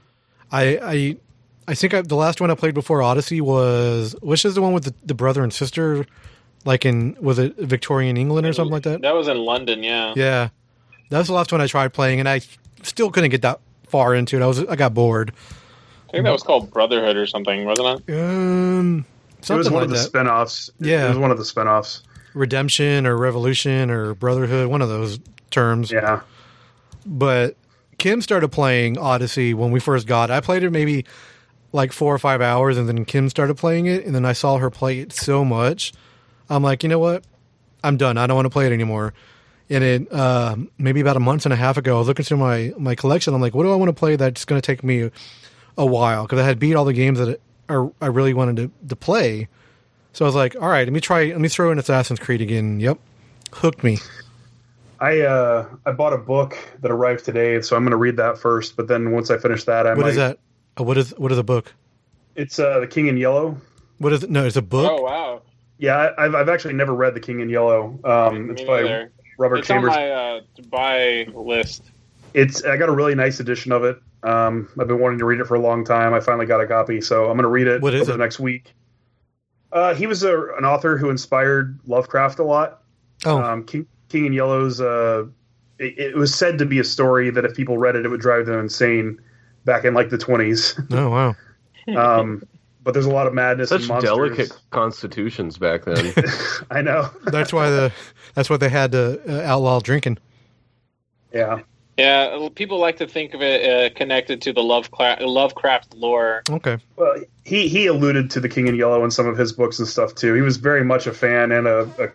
I think the last one I played before Odyssey which is the one with the brother and sister, like was it Victorian England or something like that? That was in London, yeah. Yeah, that was the last one I tried playing, and I still couldn't get that far into it. I got bored. I think that was called Brotherhood or something, wasn't it? It was one of the spinoffs. Yeah, it was one of the spinoffs. Redemption or Revolution or Brotherhood, one of those terms. Yeah. But Kim started playing Odyssey when we first got it. I played it maybe like 4 or 5 hours, and then Kim started playing it, and then I saw her play it so much. I'm like, you know what? I'm done. I don't want to play it anymore. And it maybe about a month and a half ago, I was looking through my collection. I'm like, what do I want to play that's going to take me a while because I had beat all the games that I really wanted to play. So I was like, all right, let me throw in Assassin's Creed again. Yep, hooked me. I bought a book that arrived today, so I'm going to read that first. But then once I finish that, What is that? What is a book? It's The King in Yellow. What is it? No, it's a book. Oh wow! Yeah, I've actually never read The King in Yellow. It's by Robert Chambers. It's on my to buy list. I got a really nice edition of it. I've been wanting to read it for a long time. I finally got a copy, so I'm going to read it over the next week. He was an author who inspired Lovecraft a lot. Oh. King in Yellow's. It was said to be a story that if people read it, it would drive them insane. Back in like the 20s. Oh wow. But there's a lot of madness. Such and monsters. delicate constitutions back then. I know. That's why they had to outlaw drinking. Yeah. Yeah, people like to think of it connected to the Lovecraft lore. Okay. Well, he alluded to The King in Yellow in some of his books and stuff too. He was very much a fan and a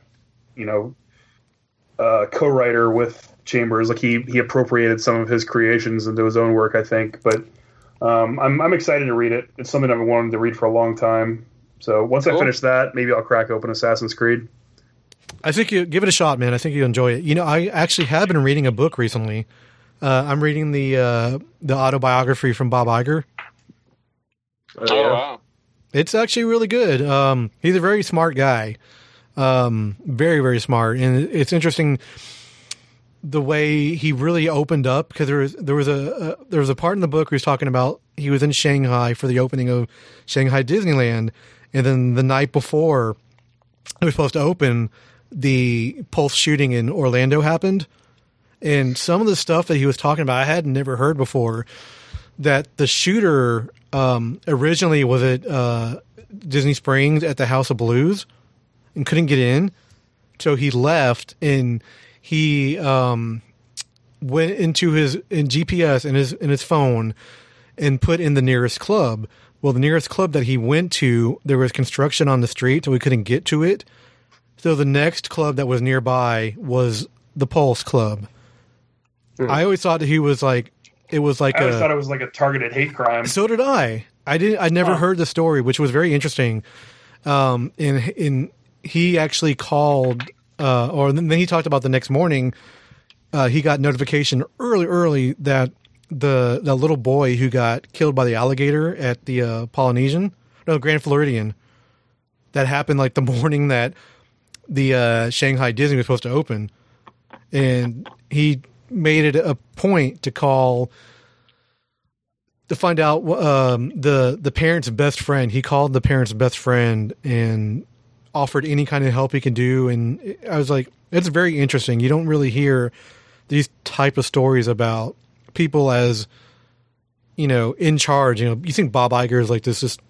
co-writer with Chambers. Like he appropriated some of his creations into his own work, I think. But I'm excited to read it. It's something I've been wanting to read for a long time. So once I finish that, maybe I'll crack open Assassin's Creed. I think you give it a shot, man. I think you'll enjoy it. I actually have been reading a book recently. I'm reading the autobiography from Bob Iger. Oh wow! It's actually really good. He's a very smart guy. Very, very smart, and it's interesting the way he really opened up because there was a part in the book where he was talking about he was in Shanghai for the opening of Shanghai Disneyland, and then the night before it was supposed to open, the Pulse shooting in Orlando happened, and some of the stuff that he was talking about I had never heard before. That the shooter originally was at Disney Springs at the House of Blues and couldn't get in, so he left and he went into his GPS in his phone and put in the nearest club. Well, the nearest club that he went to, there was construction on the street, so we couldn't get to it. So the next club that was nearby was the Pulse Club. I always thought that he was like, I always thought it was like a targeted hate crime. So did I. I never heard the story, which was very interesting. And he actually called, or then he talked about the next morning. He got notification early that the little boy who got killed by the alligator at the Grand Floridian, that happened like the morning that the Shanghai Disney was supposed to open, and he made it a point to call to find out the parent's best friend. He called the parent's best friend and offered any kind of help he can do. And I was like, it's very interesting. You don't really hear these type of stories about people as, in charge. You think Bob Iger is like this just,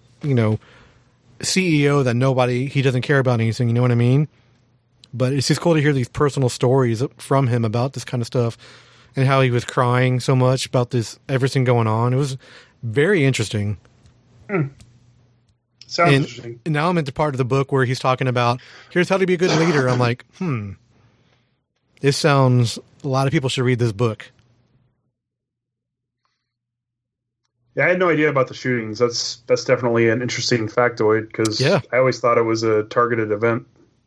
CEO that he doesn't care about anything. You know what I mean? But it's just cool to hear these personal stories from him about this kind of stuff and how he was crying so much about everything going on. It was very interesting. Sounds interesting. And now I'm at the part of the book where he's talking about, here's how to be a good leader. I'm like, this sounds, a lot of people should read this book. Yeah, I had no idea about the shootings. That's definitely an interesting factoid because I always thought it was a targeted event.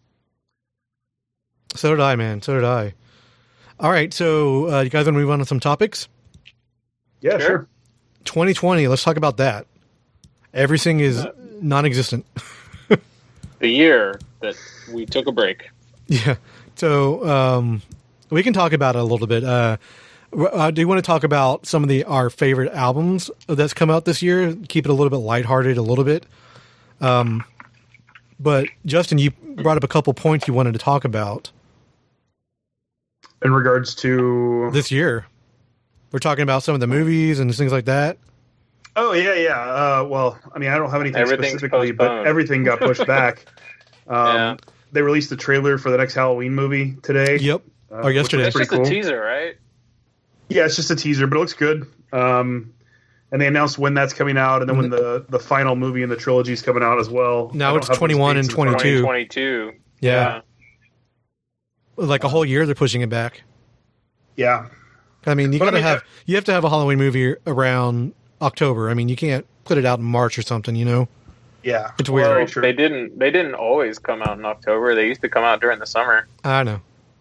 So did I, man. So did I. All right, so you guys want to move on to some topics? Yeah, sure. 2020, let's talk about that. Everything is non-existent. The year that we took a break. Yeah. So we can talk about it a little bit. Do you want to talk about some of our favorite albums that's come out this year? Keep it a little bit lighthearted, a little bit. But Justin, you brought up a couple points you wanted to talk about. In regards to this year, we're talking about some of the movies and things like that. Oh yeah. Well, I mean, I don't have anything specifically, but everything got pushed back. They released the trailer for the next Halloween movie today. Yep, or yesterday. It's just a teaser, right? Yeah, it's just a teaser, but it looks good. And they announced when that's coming out, and then when the final movie in the trilogy is coming out as well. Now it's 21 and 22. 2022. Yeah. Like a whole year, they're pushing it back. Yeah. I mean, you have to have a Halloween movie around October. I mean, you can't put it out in March or something, you know? Yeah, It's weird. Well, Very true. they didn't always come out in October. They used to come out during the summer. I know.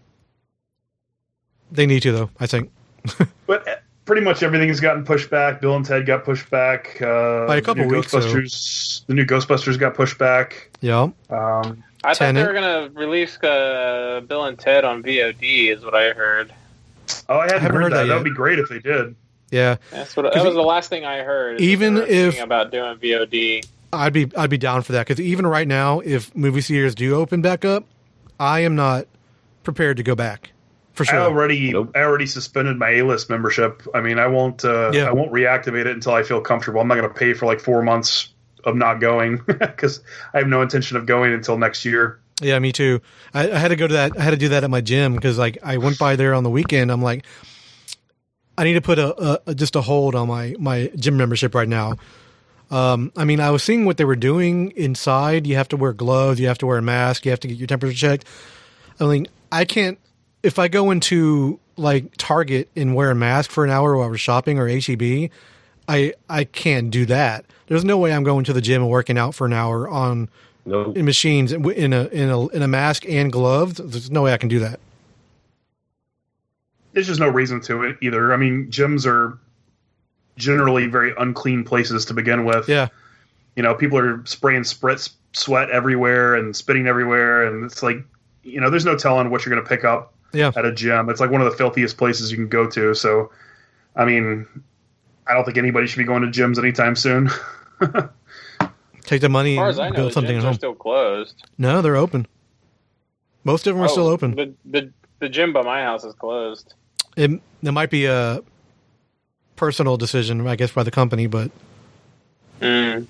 They need to, though, I think. But pretty much everything has gotten pushed back. Bill and Ted got pushed back. By a couple weeks, The new Ghostbusters got pushed back. Yeah. I thought Tenet. they were going to release Bill and Ted on VOD, is what I heard. Oh, I hadn't haven't heard heard that. that That yet. would be great if they did. Yeah. That was the last thing I heard. is Even that they were if- thinking about doing VOD. I'd be down for that, because even right now, if movie theaters do open back up, I am not prepared to go back. For sure. I already suspended my A-list membership. I mean, I won't reactivate it until I feel comfortable. I'm not going to pay for like 4 months of not going because I have no intention of going until next year. Yeah, me too. I had to go to that. I had to do that at my gym because, like, I went by there on the weekend. I'm like, I need to put just a hold on my gym membership right now. I mean, I was seeing what they were doing inside. You have to wear gloves. You have to wear a mask. You have to get your temperature checked. I mean, I can't. If I go into like Target and wear a mask for an hour while we're shopping, or HEB, I can't do that. There's no way I'm going to the gym and working out for an hour on in machines in a mask and gloves. There's no way I can do that. There's just no reason to it either. I mean, gyms are generally very unclean places to begin with. Yeah. You know, people are spraying sweat everywhere and spitting everywhere, and it's like, you know, there's no telling what you're going to pick up at a gym. It's like one of the filthiest places you can go to. So, I mean, I don't think anybody should be going to gyms anytime soon. Take the money As far as I and know, build the something gyms at are home. still closed. No, they're open. Most of them are still open. The gym by my house is closed. It might be a personal decision, I guess, by the company, but I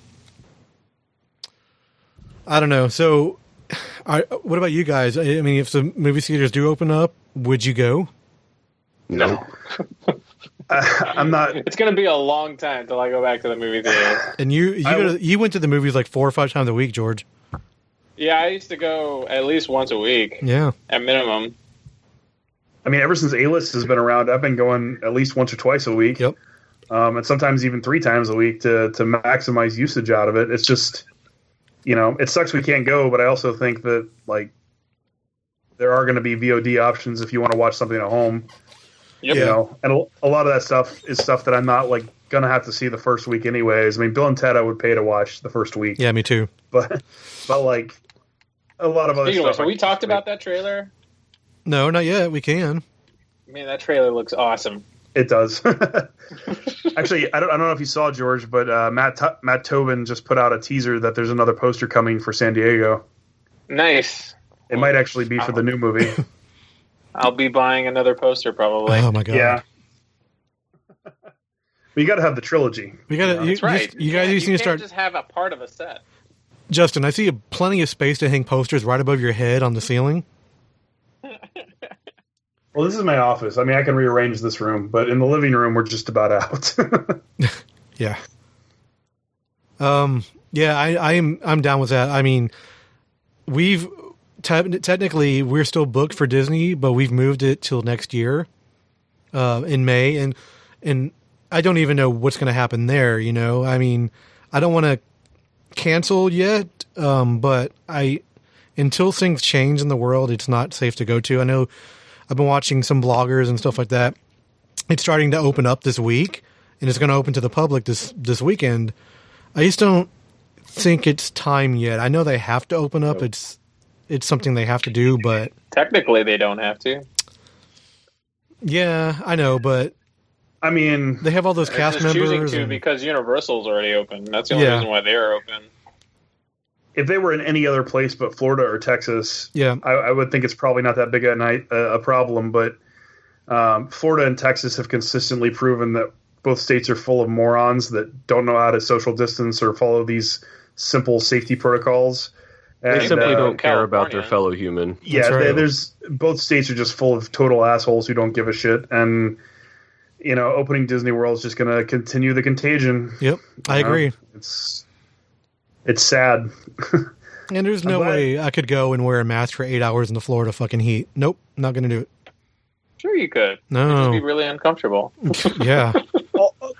don't know. So, what about you guys? I mean, if the movie theaters do open up, would you go? No. I'm not. It's going to be a long time until I go back to the movie theater. And you went to the movies like 4 or 5 times a week, George. Yeah, I used to go at least once a week. Yeah. At minimum. I mean, ever since A-List has been around, I've been going at least once or twice a week. Yep. And sometimes even 3 times a week to maximize usage out of it. It's just, you know, it sucks we can't go, but I also think that, like, there are going to be VOD options if you want to watch something at home. Yep. You know, and a lot of that stuff is stuff that I'm not, like, going to have to see the first week anyways. I mean, Bill and Ted I would pay to watch the first week. Yeah, me too. But like, a lot of other stuff. So we talked about that trailer? No, not yet. We can. Man, that trailer looks awesome. It does. Actually, I don't know if you saw, George, but Matt Tobin just put out a teaser that there's another poster coming for San Diego. Nice. It might actually be for the new movie. I'll be buying another poster probably. Oh my god. Yeah. But you got to have the trilogy. We got to. That's right. You guys just need to start. Just have a part of a set. Justin, I see plenty of space to hang posters right above your head on the ceiling. Well, this is my office. I mean, I can rearrange this room, but in the living room, we're just about out. Yeah. Yeah, I'm down with that. I mean, we've technically we're still booked for Disney, but we've moved it till next year, in May, and I don't even know what's going to happen there. You know, I mean, I don't want to cancel yet, but until things change in the world, it's not safe to go to. I know I've been watching some bloggers and stuff like that. It's starting to open up this week, and it's going to open to the public this weekend. I just don't think it's time yet. I know they have to open up. It's something they have to do, but technically they don't have to. Yeah, I know, but I mean, they have all those cast just members. Choosing to because Universal's already open. That's the only reason why they're open. If they were in any other place but Florida or Texas, yeah, I would think it's probably not that big a problem. But Florida and Texas have consistently proven that both states are full of morons that don't know how to social distance or follow these simple safety protocols. And, they simply don't care about California. their fellow human. Yeah, right. there's both states are just full of total assholes who don't give a shit. And, you know, opening Disney World is just going to continue the contagion. Yep, I agree. It's sad. And there's no way I could go and wear a mask for 8 hours in the Florida fucking heat. Nope, not going to do it. Sure, you could. No. It'd just be really uncomfortable. Yeah. Well,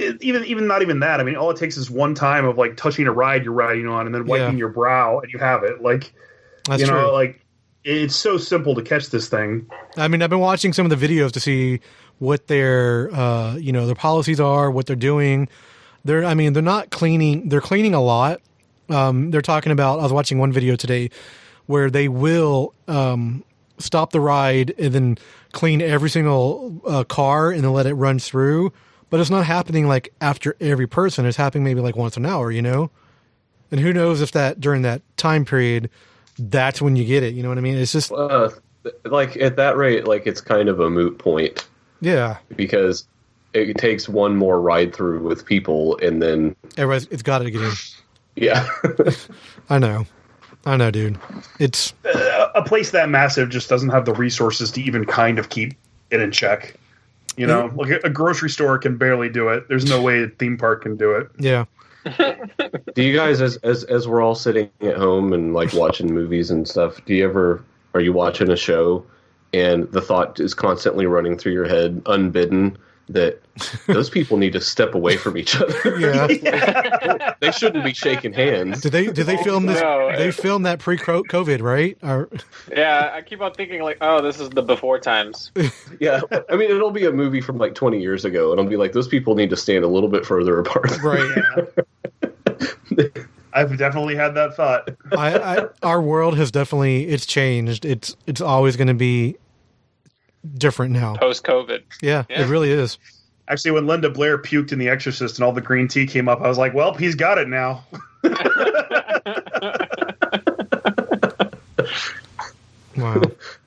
even not even that. I mean, all it takes is one time of like touching a ride you're riding on, and then wiping your brow, and you have it. Like, that's true. Like it's so simple to catch this thing. I mean, I've been watching some of the videos to see what their their policies are, what they're doing. They're not cleaning. They're cleaning a lot. They're talking about. I was watching one video today where they will stop the ride and then clean every single car and then let it run through. But it's not happening like after every person. It's happening maybe like once an hour, And who knows if that during that time period, that's when you get it. You know what I mean? It's just like at that rate, like it's kind of a moot point. Yeah, because it takes one more ride through with people, and then it's got to get in. Yeah, I know, dude. It's a place that massive just doesn't have the resources to even kind of keep it in check. Like a grocery store can barely do it. There's no way a theme park can do it. Yeah. Do you guys, as we're all sitting at home and like watching movies and stuff, are you watching a show and the thought is constantly running through your head, unbidden, that those people need to step away from each other? Yeah. They shouldn't be shaking hands. Did they film this? No, they filmed that pre-COVID, right? Yeah, I keep on thinking like, oh, this is the before times. Yeah, I mean, it'll be a movie from like 20 years ago, and I'll be like, those people need to stand a little bit further apart. Right. Yeah. I've definitely had that thought. Our world has it's changed. It's always going to be different now. Post-COVID. Yeah, it really is. Actually, when Linda Blair puked in The Exorcist and all the green tea came up, I was like, well, he's got it now. Wow.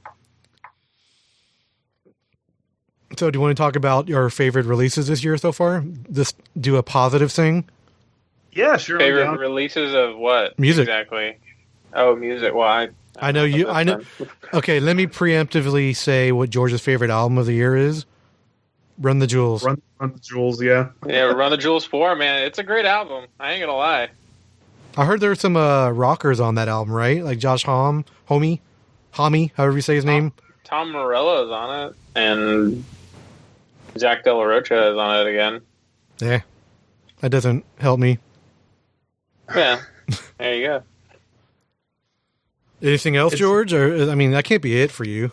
So do you want to talk about your favorite releases this year so far? Just do a positive thing? Yeah, sure. Favorite releases of what? Music. Exactly. Oh, music. Well, I know you. I know. Okay, let me preemptively say what George's favorite album of the year is. Run the Jewels. Run the Jewels, yeah. Yeah, Run the Jewels 4, man. It's a great album. I ain't gonna lie. I heard there's some rockers on that album, right? Like Josh Homme, however you say his name. Tom Morello is on it, and Zach De La Rocha is on it again. Yeah, that doesn't help me. Yeah, there you go. Anything else, George? Or I mean, that can't be it for you.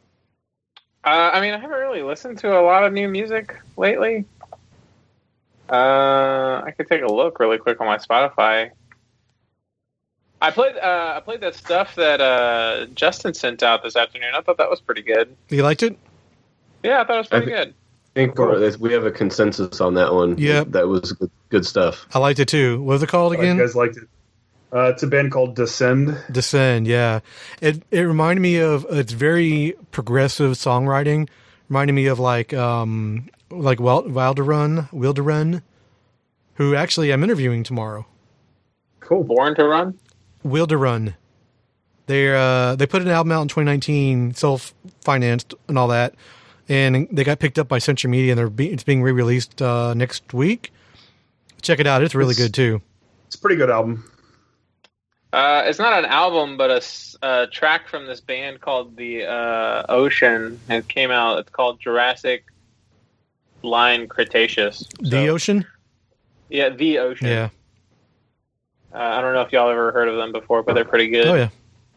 I mean, I haven't really listened to a lot of new music lately. I could take a look really quick on my Spotify. I played that stuff that Justin sent out this afternoon. I thought that was pretty good. You liked it? Yeah, I thought it was pretty good. I think we have a consensus on that one. Yeah, that was good stuff. I liked it too. What was it called again? You guys liked it. It's a band called Descend. Descend, yeah. It reminded me of it's very progressive songwriting. Reminded me of like Wilderun, who actually I'm interviewing tomorrow. Cool. Born to Run? Wilderun. They put an album out in 2019, self-financed and all that, and they got picked up by Century Media, and it's being re-released next week. Check it out; it's really good too. It's a pretty good album. It's not an album, but a track from this band called The Ocean. It came out. It's called Jurassic Line Cretaceous. The Ocean? Yeah, The Ocean. Yeah. I don't know if y'all ever heard of them before, but they're pretty good. Oh, yeah.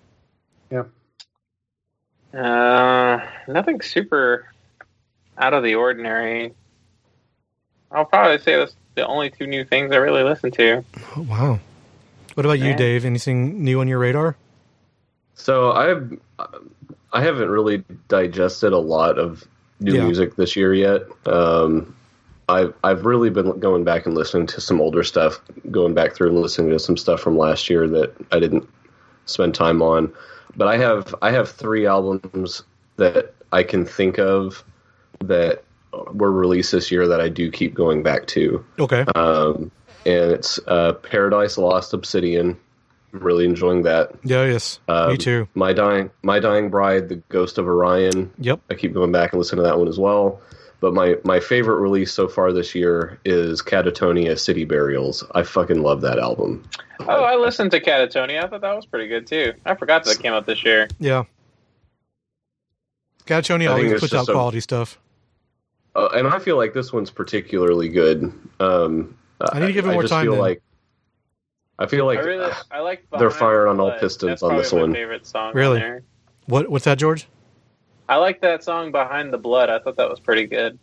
Yeah. Nothing super out of the ordinary. I'll probably say that's the only two new things I really listen to. Oh, wow. What about you, Dave? Anything new on your radar? So I haven't really digested a lot of new music this year yet. I've really been going back and listening to some older stuff, going back through and listening to some stuff from last year that I didn't spend time on. But I have 3 albums that I can think of that were released this year that I do keep going back to. Okay. And it's Paradise Lost, Obsidian. I'm really enjoying that. Yeah, yes. Me too. My Dying Bride, The Ghost of Orion. Yep. I keep going back and listening to that one as well. But my favorite release so far this year is Catatonia, City Burials. I fucking love that album. Oh, I listened to Catatonia. I thought that was pretty good too. I forgot that came out this year. Yeah. Catatonia always puts out quality stuff. And I feel like this one's particularly good. I need to give it more time. I feel like I like they're firing on all Blood. pistons That's on this one. My favorite song. Really? On there. What's that, George? I like that song Behind the Blood. I thought that was pretty good.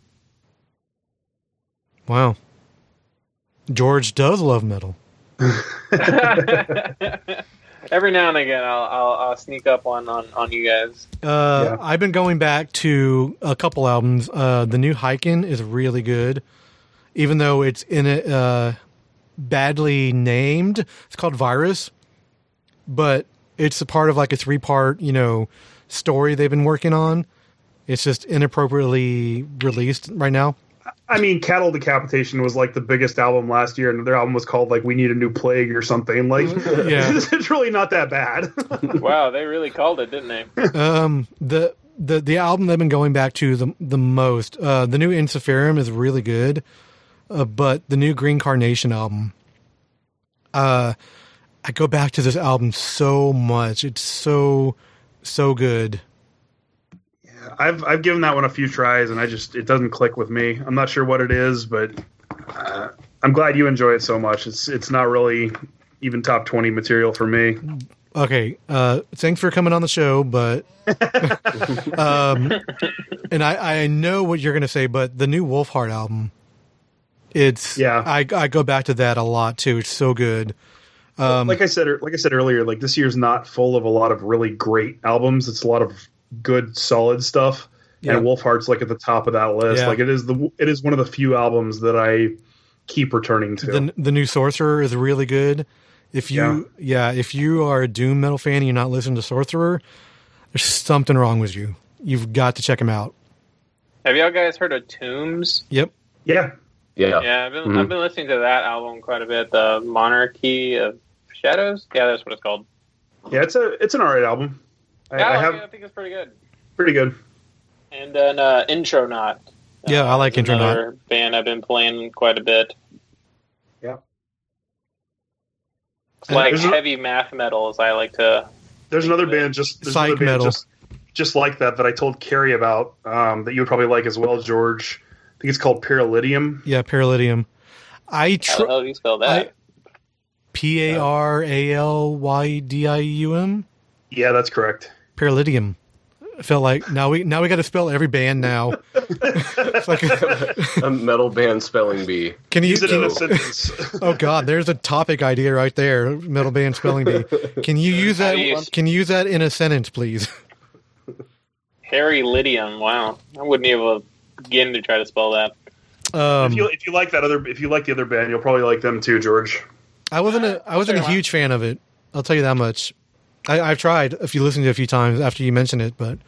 Wow. George does love metal. Every now and again, I'll sneak up on you guys. I've been going back to a couple albums. The new Hyken is really good, even though it's in it badly named. It's called Virus, but it's a part of like a 3-part, story they've been working on. It's just inappropriately released right now. I mean, Cattle Decapitation was like the biggest album last year, and their album was called like "We Need a New Plague" or something. Like, it's really not that bad. Wow, they really called it, didn't they? The album they've been going back to the most, the new Ensiferum is really good, but the new Green Carnation album, I go back to this album so much. It's so good. I've given that one a few tries, and it doesn't click with me. I'm not sure what it is, but I'm glad you enjoy it so much. It's not really even top 20 material for me. Okay, thanks for coming on the show, but and I know what you're going to say, but the new Wolfheart album, I go back to that a lot too. It's so good. Like I said earlier, like this year's not full of a lot of really great albums. It's a lot of good solid stuff, and Wolfheart's like at the top of that list. Like it is one of the few albums that I keep returning to. The new Sorcerer is really good. If you are a doom metal fan and you're not listening to Sorcerer, there's something wrong with you. You've got to check him out. Have y'all guys heard of Tombs? Yep. Yeah. I've been listening to that album quite a bit. The Monarchy of Shadows. Yeah, that's what it's called. Yeah, it's an alright album. I think it's pretty good. Pretty good. And then Intronaut. Yeah, I like Intronaut. Another band I've been playing quite a bit. Yeah. It's like heavy math metal, as I like to. There's another band just like that I told Carrie about that you would probably like as well, George. I think it's called Paralydium. Yeah, Paralydium. How the hell do you spell that? Paralydium. Yeah, that's correct. Paralydium. I felt like now we got to spell every band now. It's like a metal band spelling bee. Can you use it in a sentence? Oh God, there's a topic idea right there. Metal band spelling bee. Can you use that? Can you use that in a sentence, please? Paralydium. Wow, I wouldn't be able to begin to try to spell that. If you like the other band, you'll probably like them too, George. I wasn't a huge fan of it. I'll tell you that much. I've tried if you listen to it a few times after you mention it, but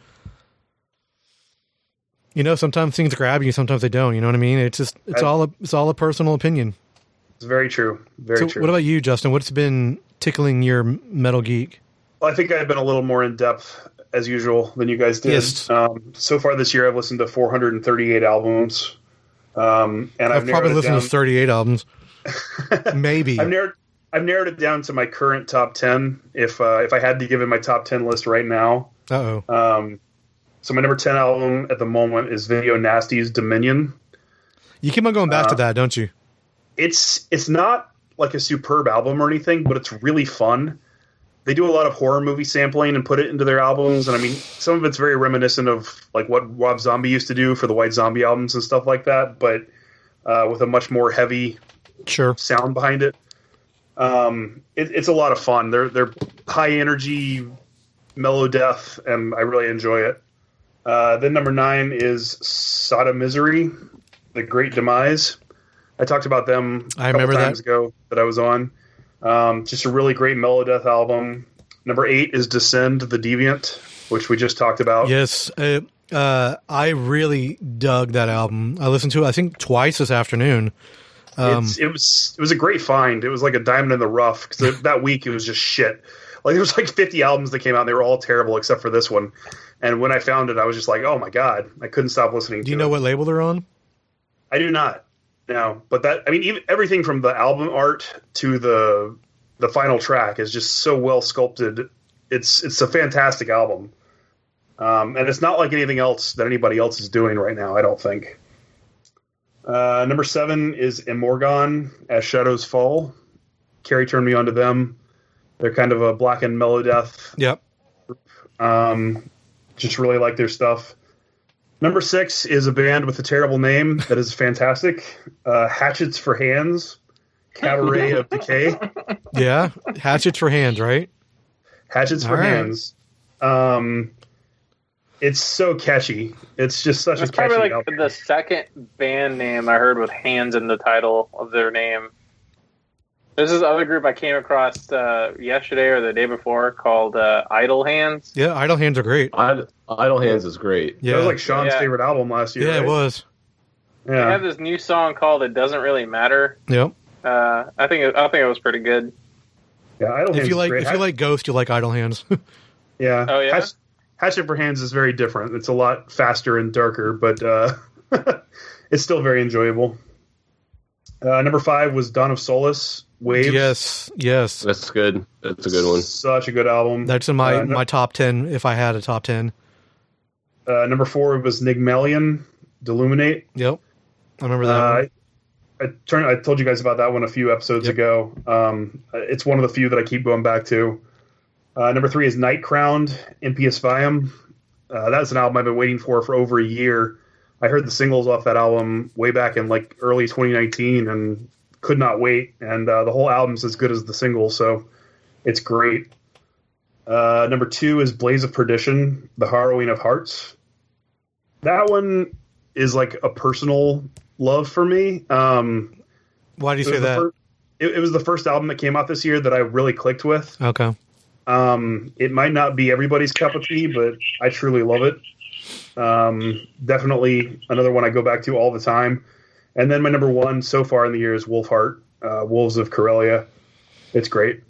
sometimes things grab you, sometimes they don't. You know what I mean? It's all a personal opinion. It's very true. Very true. What about you, Justin? What's been tickling your metal geek? Well, I think I've been a little more in depth as usual than you guys did. Yes. So far this year, I've listened to 438 albums, and I've probably listened to 38 albums. Maybe. I've narrowed it down to my current top 10. If I had to give it my top 10 list right now. So my number 10 album at the moment is Video Nasty's Dominion. You keep on going back to that, don't you? It's not like a superb album or anything, but it's really fun. They do a lot of horror movie sampling and put it into their albums, and I mean, some of it's very reminiscent of like what Rob Zombie used to do for the White Zombie albums and stuff like that, but with a much more heavy sound behind it. It's a lot of fun. They're high energy, mellow death, and I really enjoy it. Then number 9 is Sada Misery, The Great Demise. I talked about them a couple times ago that I was on. Just a really great mellow death album. Number 8 is Descend, The Deviant, which we just talked about. Yes, I really dug that album. I listened to it, I think, twice this afternoon. It was a great find. It was like a diamond in the rough because that week it was just shit. Like there was like 50 albums that came out and they were all terrible except for this one. And when I found it, I was just like, oh my God, I couldn't stop listening to it. Do you know what label they're on? I do not. No, but even everything from the album art to the final track is just so well sculpted. It's a fantastic album. And it's not like anything else that anybody else is doing right now, I don't think. Number 7 is Immorgon, As Shadows Fall. Carrie turned me on to them. They're kind of a black and mellow death. Yep. Just really like their stuff. Number 6 is a band with a terrible name that is fantastic. Hatchets for Hands, Cabaret of Decay. Yeah, Hatchets for Hands, right? Hatchets for Hands. It's so catchy. It's just such a catchy probably like album. the second band name I heard with hands in the title of their name. There's this other group I came across yesterday or the day before called Idle Hands. Yeah, Idle Hands are great. Idle Hands is great. Yeah. That was like Sean's favorite album last year. Yeah, right? it was. They have this new song called "It Doesn't Really Matter." Yep. I think it was pretty good. Yeah, Idle Hands. If you is great. like Ghost, you like Idle Hands. Yeah. Oh yeah. Hatchet for Hands is very different. It's a lot faster and darker, but it's still very enjoyable. Number 5 was Dawn of Solace, Waves. Yes. That's good. That's a good one. Such a good album. That's in my top 10 if I had a top 10. Number 4 was Nigmalion, Deluminate. Yep. I remember that one. I told you guys about that one a few episodes ago. It's one of the few that I keep going back to. Number 3 is Night Crowned, Impious Viam. That's an album I've been waiting for over a year. I heard the singles off that album way back in like early 2019 and could not wait. And the whole album's as good as the singles, so it's great. Number 2 is Blaze of Perdition, The Harrowing of Hearts. That one is like a personal love for me. Why do you say that? It was the first album that came out this year that I really clicked with. Okay. It might not be everybody's cup of tea, but I truly love it. Definitely another one I go back to all the time. And then my number 1 so far in the year is Wolfheart, Wolves of Karelia. It's great.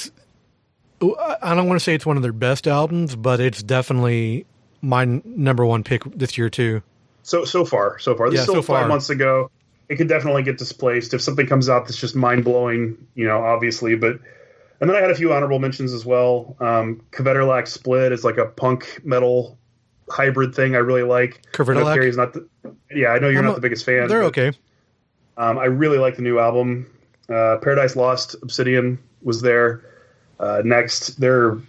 I don't want to say it's one of their best albums, but it's definitely my number 1 pick this year too. So far. This is still 5 months ago. It could definitely get displaced if something comes out that's just mind blowing, obviously. And then I had a few honorable mentions as well. Kveterlack Split is like a punk metal hybrid thing I really like. Kveterlack? I know you're not the biggest fan. They're okay. I really like the new album. Paradise Lost, Obsidian was there. Next, the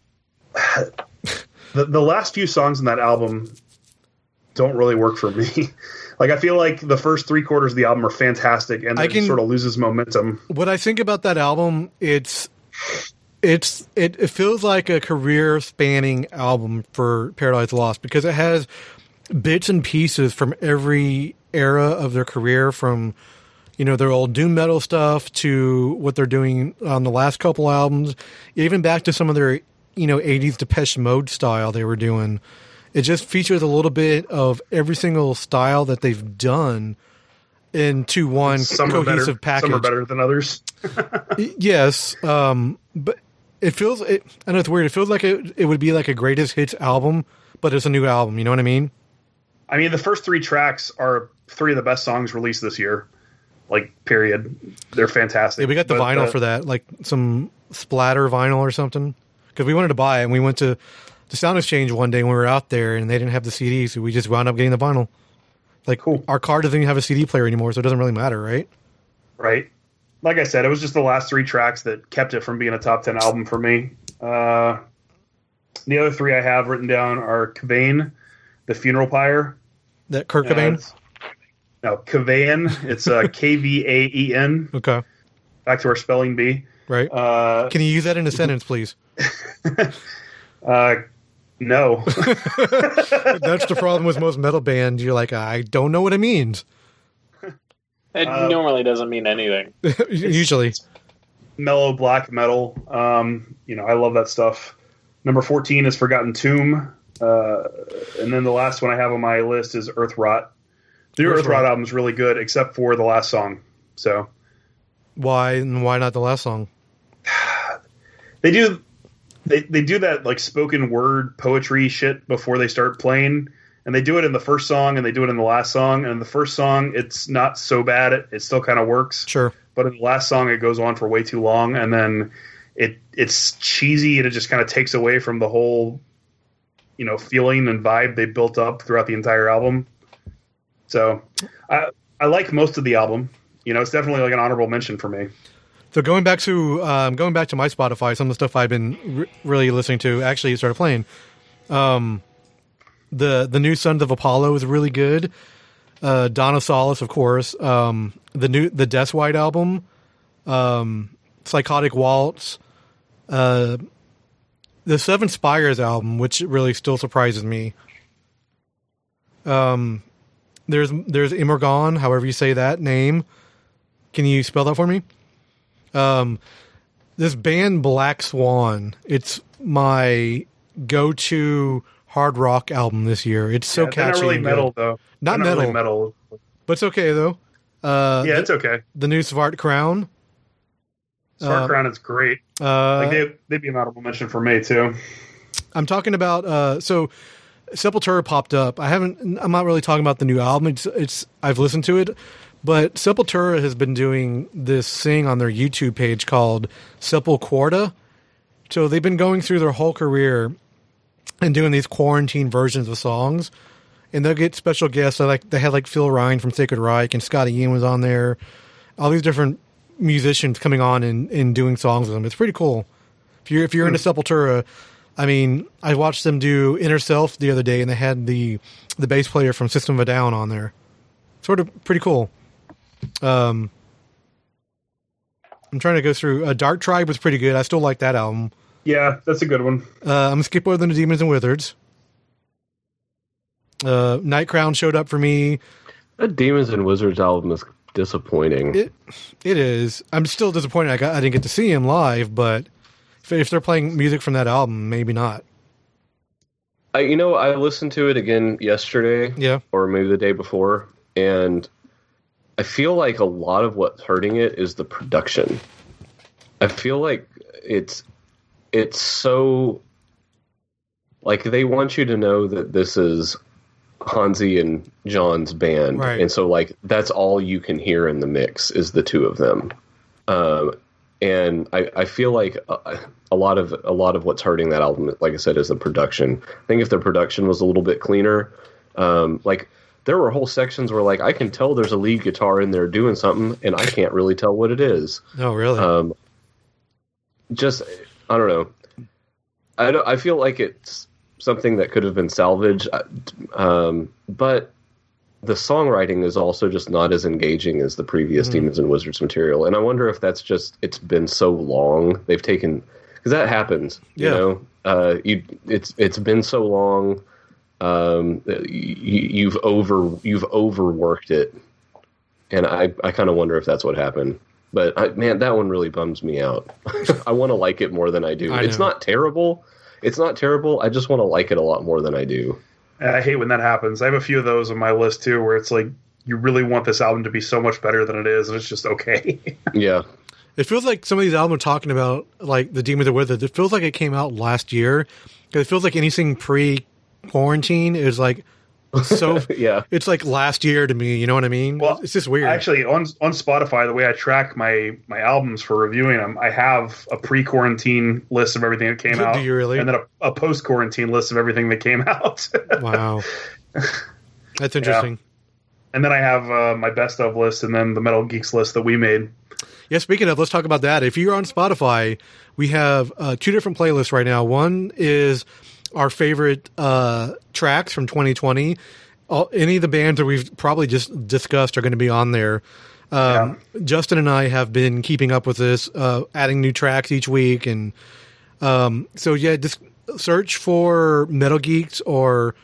last few songs in that album don't really work for me. Like, I feel like the first 3/4 of the album are fantastic, and then it sort of loses momentum. What I think about that album, it feels like a career-spanning album for Paradise Lost because it has bits and pieces from every era of their career, from their old doom metal stuff to what they're doing on the last couple albums, even back to some of their 80s Depeche Mode style they were doing. It just features a little bit of every single style that they've done into one cohesive package. Some are better than others. Yes, but I know it's weird. It feels like it would be like a greatest hits album, but it's a new album. You know what I mean? I mean, the first 3 tracks are 3 of the best songs released this year. Like, period. They're fantastic. Yeah, we got the vinyl for that, like some splatter vinyl or something, because we wanted to buy it, and we went to the Sound Exchange one day when we were out there, and they didn't have the CD, so we just wound up getting the vinyl. Like, cool. Our car doesn't even have a CD player anymore, so it doesn't really matter, right? Right. Like I said, it was just the last 3 tracks that kept it from being a top 10 album for me. The other 3 I have written down are Kvain, The Funeral Pyre. That Kurt Cobain? No, Kvain. It's Kvaen. Okay. Back to our spelling bee. Right. Can you use that in a sentence, please? No. That's the problem with most metal bands. You're like, I don't know what it means. It normally doesn't mean anything. Usually. It's mellow black metal. I love that stuff. Number 14 is Forgotten Tomb. And then the last one I have on my list is Earth Rot. The new Earth Rot album is really good, except for the last song. So, why not the last song? They do that like spoken word poetry shit before they start playing, and they do it in the first song and they do it in the last song. And in the first song, it's not so bad; it still kind of works. Sure. But in the last song, it goes on for way too long, and then it's cheesy, and it just kind of takes away from the whole, feeling and vibe they built up throughout the entire album. So, I like most of the album. It's definitely like an honorable mention for me. So going back to my Spotify, some of the stuff I've been really listening to actually started playing. The new Sons of Apollo is really good. Dawn of Solace, of course. The Death White album, Psychotic Waltz, the Seven Spires album, which really still surprises me. There's Immergone, however you say that name. Can you spell that for me? This band Black Swan, it's my go-to hard rock album this year. It's so catchy. Not really metal, though. Not metal. Really metal. But it's okay, though. It's okay. The new Svart Crown. Svart Crown is great. They'd be an honorable mention for me, too. I'm talking about... so Sepultura popped up. I'm not really talking about the new album. I've listened to it. But Sepultura has been doing this thing on their YouTube page called Sepulquarta. So they've been going through their whole career and doing these quarantine versions of songs. And they'll get special guests. They had Phil Ryan from Sacred Reich, and Scotty Ian was on there. All these different musicians coming on and doing songs with them. It's pretty cool. If you're into Sepultura, I mean, I watched them do Inner Self the other day, and they had the bass player from System of a Down on there. Sort of pretty cool. I'm trying to go through. Dark Tribe was pretty good. I still like that album. Yeah, that's a good one. I'm going to skip over the Demons and Wizards. Night Crown showed up for me. That Demons and Wizards album is disappointing. It is. I'm still disappointed I didn't get to see him live, but if they're playing music from that album, maybe not. I listened to it again yesterday. Yeah. Or maybe the day before, and I feel like a lot of what's hurting it is the production. I feel like it's so... they want you to know that this is Hansi and John's band. Right. And so, that's all you can hear in the mix is the two of them. And I feel like a lot of what's hurting that album, like I said, is the production. I think if the production was a little bit cleaner, there were whole sections where, I can tell there's a lead guitar in there doing something, and I can't really tell what it is. Oh, really? I don't know. I feel like it's something that could have been salvaged, but the songwriting is also just not as engaging as the previous Demons and Wizards material. And I wonder if that's just, it's been so long. They've taken, because that happens, yeah. It's been so long. You've overworked it, and I kind of wonder if that's what happened. But that one really bums me out. I want to like it more than I do. It's not terrible. It's not terrible. I just want to like it a lot more than I do. I hate when that happens. I have a few of those on my list too, where it's you really want this album to be so much better than it is, and it's just okay. Yeah. It feels like some of these albums are talking about, the Demons and Wizards. It feels like it came out last year. Because it feels like anything pre-quarantine is so. Yeah. It's last year to me. You know what I mean? Well, it's just weird. Actually, on Spotify, the way I track my albums for reviewing them, I have a pre-quarantine list of everything that came out. Do you really? And then a post-quarantine list of everything that came out. Wow. That's interesting. Yeah. And then I have my best of list, and then the Metal Geeks list that we made. Yeah, speaking of, let's talk about that. If you're on Spotify, we have two different playlists right now. One is our favorite tracks from 2020. Any of the bands that we've probably just discussed are going to be on there. Justin and I have been keeping up with this, adding new tracks each week. And just search for Metal Geeks, or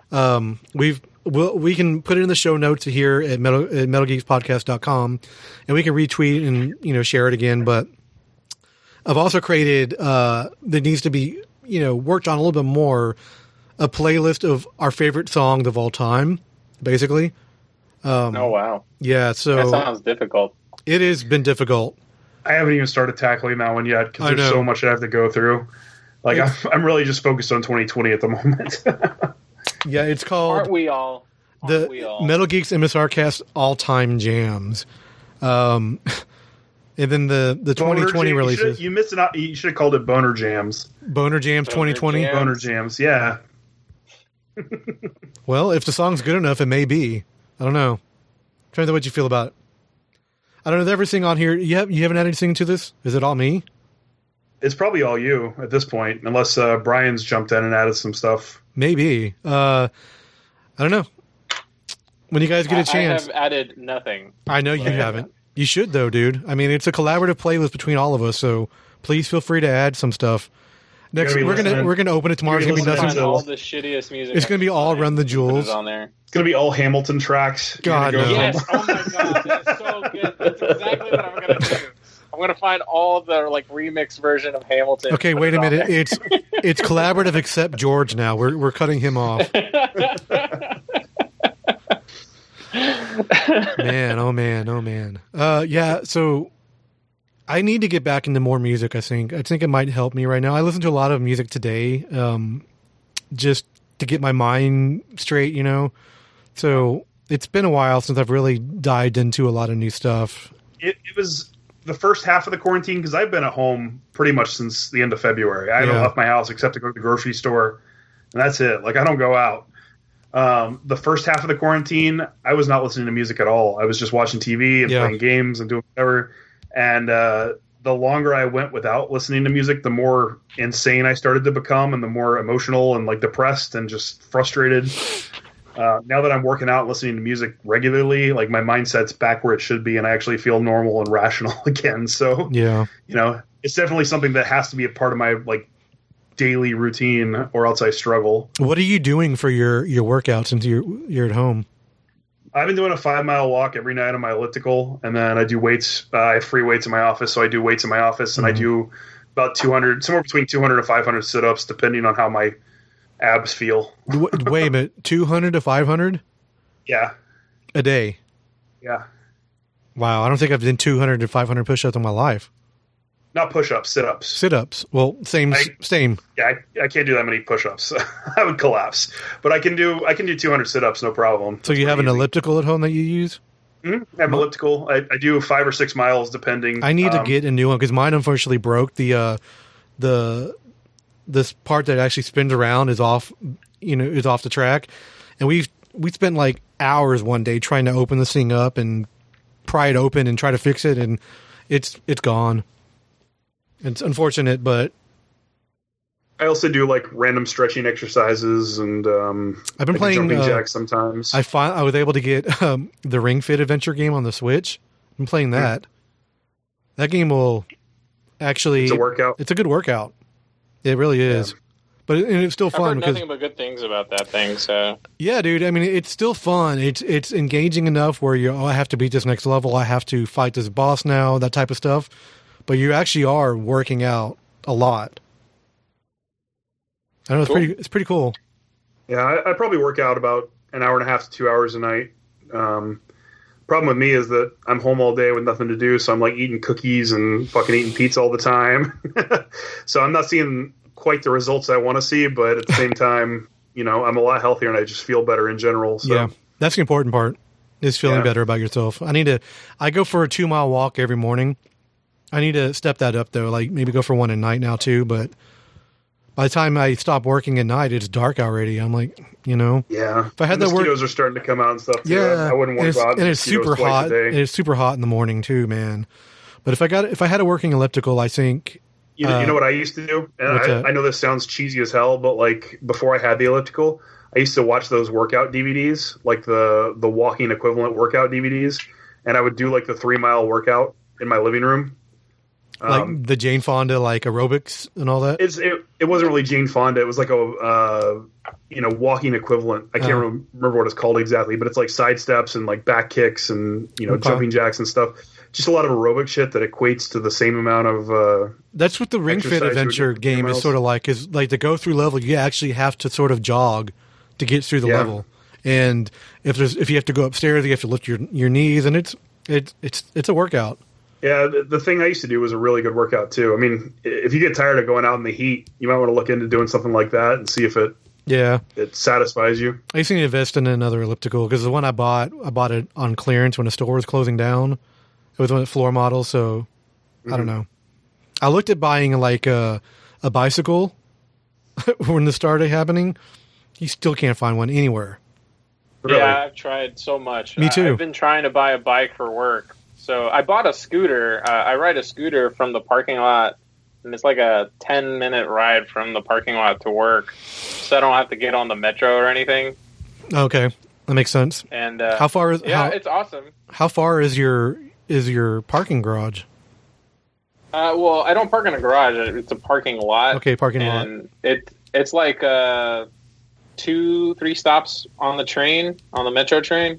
we can put it in the show notes here at metalgeekspodcast.com, and we can retweet and share it again. But I've also created that needs to be worked on a little bit more, a playlist of our favorite songs of all time, basically. Oh wow! Yeah, so that sounds difficult. It has been difficult. I haven't even started tackling that one yet because there's so much I have to go through. I'm really just focused on 2020 at the moment. Yeah, it's called... Aren't we all? Metal Geeks MSRcast All-Time Jams. And then the 2020 releases. You missed it out. You should have called it Boner Jams. Boner Jams 2020? Jams. Boner Jams, yeah. Well, if the song's good enough, it may be. I don't know. Tell me what you feel about it. I don't know. Everything on here. You haven't added anything to this? Is it all me? It's probably all you at this point, unless Brian's jumped in and added some stuff. Maybe. I don't know. When you guys get a chance. I have added nothing. I know you haven't. You should, though, dude. I mean, it's a collaborative playlist between all of us, so please feel free to add some stuff. Next, we're gonna open it tomorrow. It's gonna be nothing. All the shittiest music. It's gonna be all Run the Jewels on there. It's gonna be all Hamilton tracks. God, no. Yes. Oh my god, that's so good. That's exactly what I'm gonna do. I'm gonna find all the remix version of Hamilton. Okay, wait a minute. It's collaborative except George now. We're cutting him off. Man, oh man. Yeah, so I need to get back into more music, I think. I think it might help me right now. I listen to a lot of music today, just to get my mind straight, you know? So it's been a while since I've really dived into a lot of new stuff. It was the first half of the quarantine, because I've been at home pretty much since the end of February. I haven't left my house except to go to the grocery store, and that's it. I don't go out. The first half of the quarantine, I was not listening to music at all. I was just watching TV and playing games and doing whatever. And the longer I went without listening to music, the more insane I started to become, and the more emotional and depressed and just frustrated. Now that I'm working out and listening to music regularly, my mindset's back where it should be, and I actually feel normal and rational again. So, it's definitely something that has to be a part of my daily routine, or else I struggle. What are you doing for your workout since you're at home? I've been doing a 5-mile walk every night on my elliptical, and then I do weights. I have free weights in my office, so I do weights in my office, and I do about 200, somewhere between 200 and 500 sit-ups, depending on how my abs feel. Wait a minute, 200 to 500? Yeah. A day? Yeah. Wow, I don't think I've done 200 to 500 push-ups in my life. Not push-ups, sit-ups. Sit-ups. Well, same. Yeah, I can't do that many push-ups. I would collapse. But I can do 200 sit-ups, no problem. So you have an elliptical at home that you use? Mm-hmm. I have an elliptical. I do 5 or 6 miles, depending. I need to get a new one, because mine unfortunately broke. This part that actually spins around is off, is off the track. And we spent hours one day trying to open this thing up and pry it open and try to fix it, and it's gone. It's unfortunate, but I also do random stretching exercises, and I've been playing jumping jacks sometimes. I was able to get the Ring Fit Adventure game on the Switch. I'm playing that. Mm-hmm. That game will actually. It's a workout. It's a good workout. It really is. Yeah. But it's still fun. I've heard nothing but good things about that thing. So yeah, dude. I mean, it's still fun. It's engaging enough where I have to beat this next level. I have to fight this boss now. That type of stuff. But you actually are working out a lot. I don't know. It's pretty cool. Yeah, I probably work out about an hour and a half to 2 hours a night. Problem with me is that I'm home all day with nothing to do, so I'm eating cookies and fucking eating pizza all the time. So I'm not seeing quite the results I want to see, but at the same time, I'm a lot healthier and I just feel better in general. So. Yeah, that's the important part, is feeling better about yourself. I go for a 2-mile walk every morning. I need to step that up, though, maybe go for one at night now, too, but by the time I stop working at night, it's dark already. I'm Yeah. If I had that mosquitoes are starting to come out and stuff, too. Yeah. I wouldn't want to go out and it's super hot. And it's super hot in the morning, too, man. But if I had a working elliptical, I think... You know what I used to do? And I know this sounds cheesy as hell, but before I had the elliptical, I used to watch those workout DVDs, the walking equivalent workout DVDs, and I would do the 3-mile workout in my living room. The Jane Fonda aerobics and all that. It wasn't really Jane Fonda. It was a walking equivalent. I can't remember what it's called exactly, but it's side steps and back kicks and jumping jacks and stuff. Just a lot of aerobic shit that equates to the same amount of. That's what the Ring Fit Adventure game is sort of like. Is the go through level. You actually have to sort of jog to get through the level, and if you have to go upstairs, you have to lift your knees, and it's a workout. Yeah, the thing I used to do was a really good workout, too. I mean, if you get tired of going out in the heat, you might want to look into doing something like that and see if it satisfies you. I used to invest in another elliptical, because the one I bought it on clearance when the store was closing down. It was one of the floor models, so I don't know. I looked at buying a bicycle when this started happening. You still can't find one anywhere. Really? Yeah, I've tried so much. Me too. I've been trying to buy a bike for work. So I bought a scooter. I ride a scooter from the parking lot, and it's like a 10-minute ride from the parking lot to work. So I don't have to get on the metro or anything. Okay, that makes sense. And how far is? Yeah, it's awesome. How far is your parking garage? Well, I don't park in a garage. It's a parking lot. Okay, parking lot. And it's like 2-3 stops on the metro train.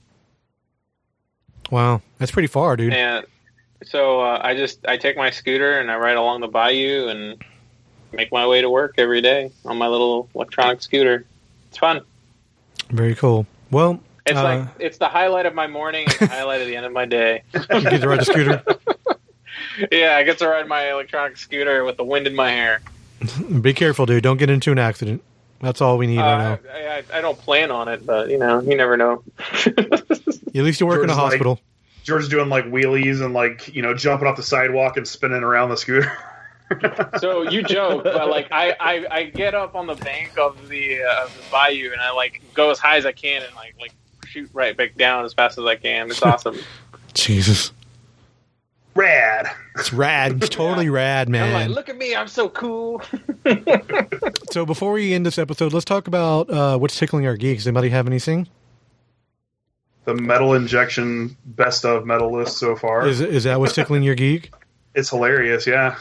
Wow, that's pretty far, dude. And so I take my scooter and I ride along the bayou and make my way to work every day on my little electronic scooter. It's fun. Very cool. Well, it's the highlight of my morning and the highlight of the end of my day. You get to ride the scooter. Yeah, I get to ride my electronic scooter with the wind in my hair. Be careful, dude. Don't get into an accident. That's all we need right now. I don't plan on it, but you never know. At least you work in a hospital. George's doing like wheelies and jumping off the sidewalk and spinning around the scooter. So you joke, but like I get up on the bank of the bayou and I go as high as I can and like shoot right back down as fast as I can. It's awesome. Jesus. Rad. It's rad. It's totally rad, man. I'm like, look at me, I'm so cool. So before we end this episode, let's talk about what's tickling our geeks. Anybody have anything? The Metal Injection best of metal list so far. Is that what's tickling your geek? It's hilarious, yeah.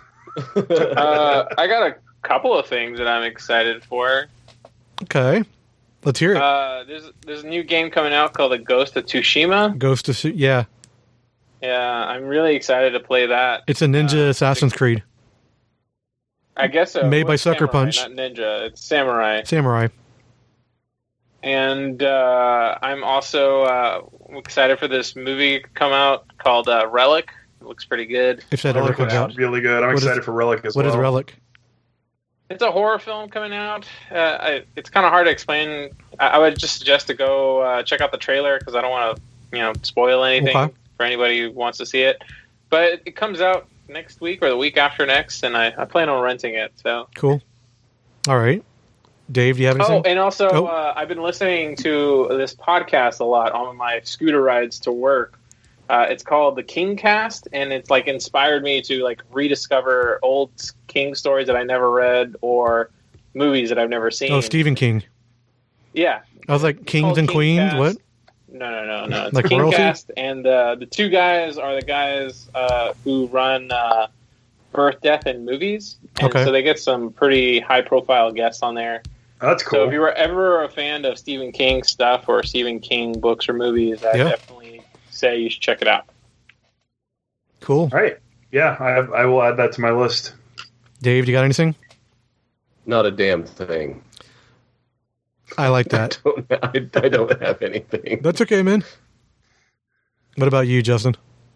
I got a couple of things that I'm excited for. Okay. Let's hear it. There's a new game coming out called The Ghost of Tsushima. Yeah. Yeah, I'm really excited to play that. It's a ninja Assassin's Creed. I guess so. Made by Sucker Samurai, Punch. Not ninja, it's Samurai. Samurai. And I'm also excited for this movie to come out called Relic. It looks pretty good. If that ever comes out. Really good. I'm excited for Relic as well. What is Relic? It's a horror film coming out. It's kind of hard to explain. I would just suggest to go check out the trailer because I don't want to, spoil anything for anybody who wants to see it. But it comes out next week or the week after next, and I plan on renting it. So cool. All right, Dave, do you have anything? Oh, and also I've been listening to this podcast a lot on my scooter rides to work. It's called the King Cast, and it's inspired me to rediscover old King stories that I never read or movies that I've never seen. Oh, Stephen King. Yeah. I was like, Kings and Queens? Cast. What? No. It's Like King royalty? Cast, and the two guys are the guys who run Birth, Death, and Movies. And so they get some pretty high-profile guests on there. That's cool. So if you were ever a fan of Stephen King stuff or Stephen King books or movies, I definitely say you should check it out. Cool. All right. Yeah, I will add that to my list. Dave, you got anything? Not a damn thing. I like that. I don't have anything. That's okay, man. What about you, Justin?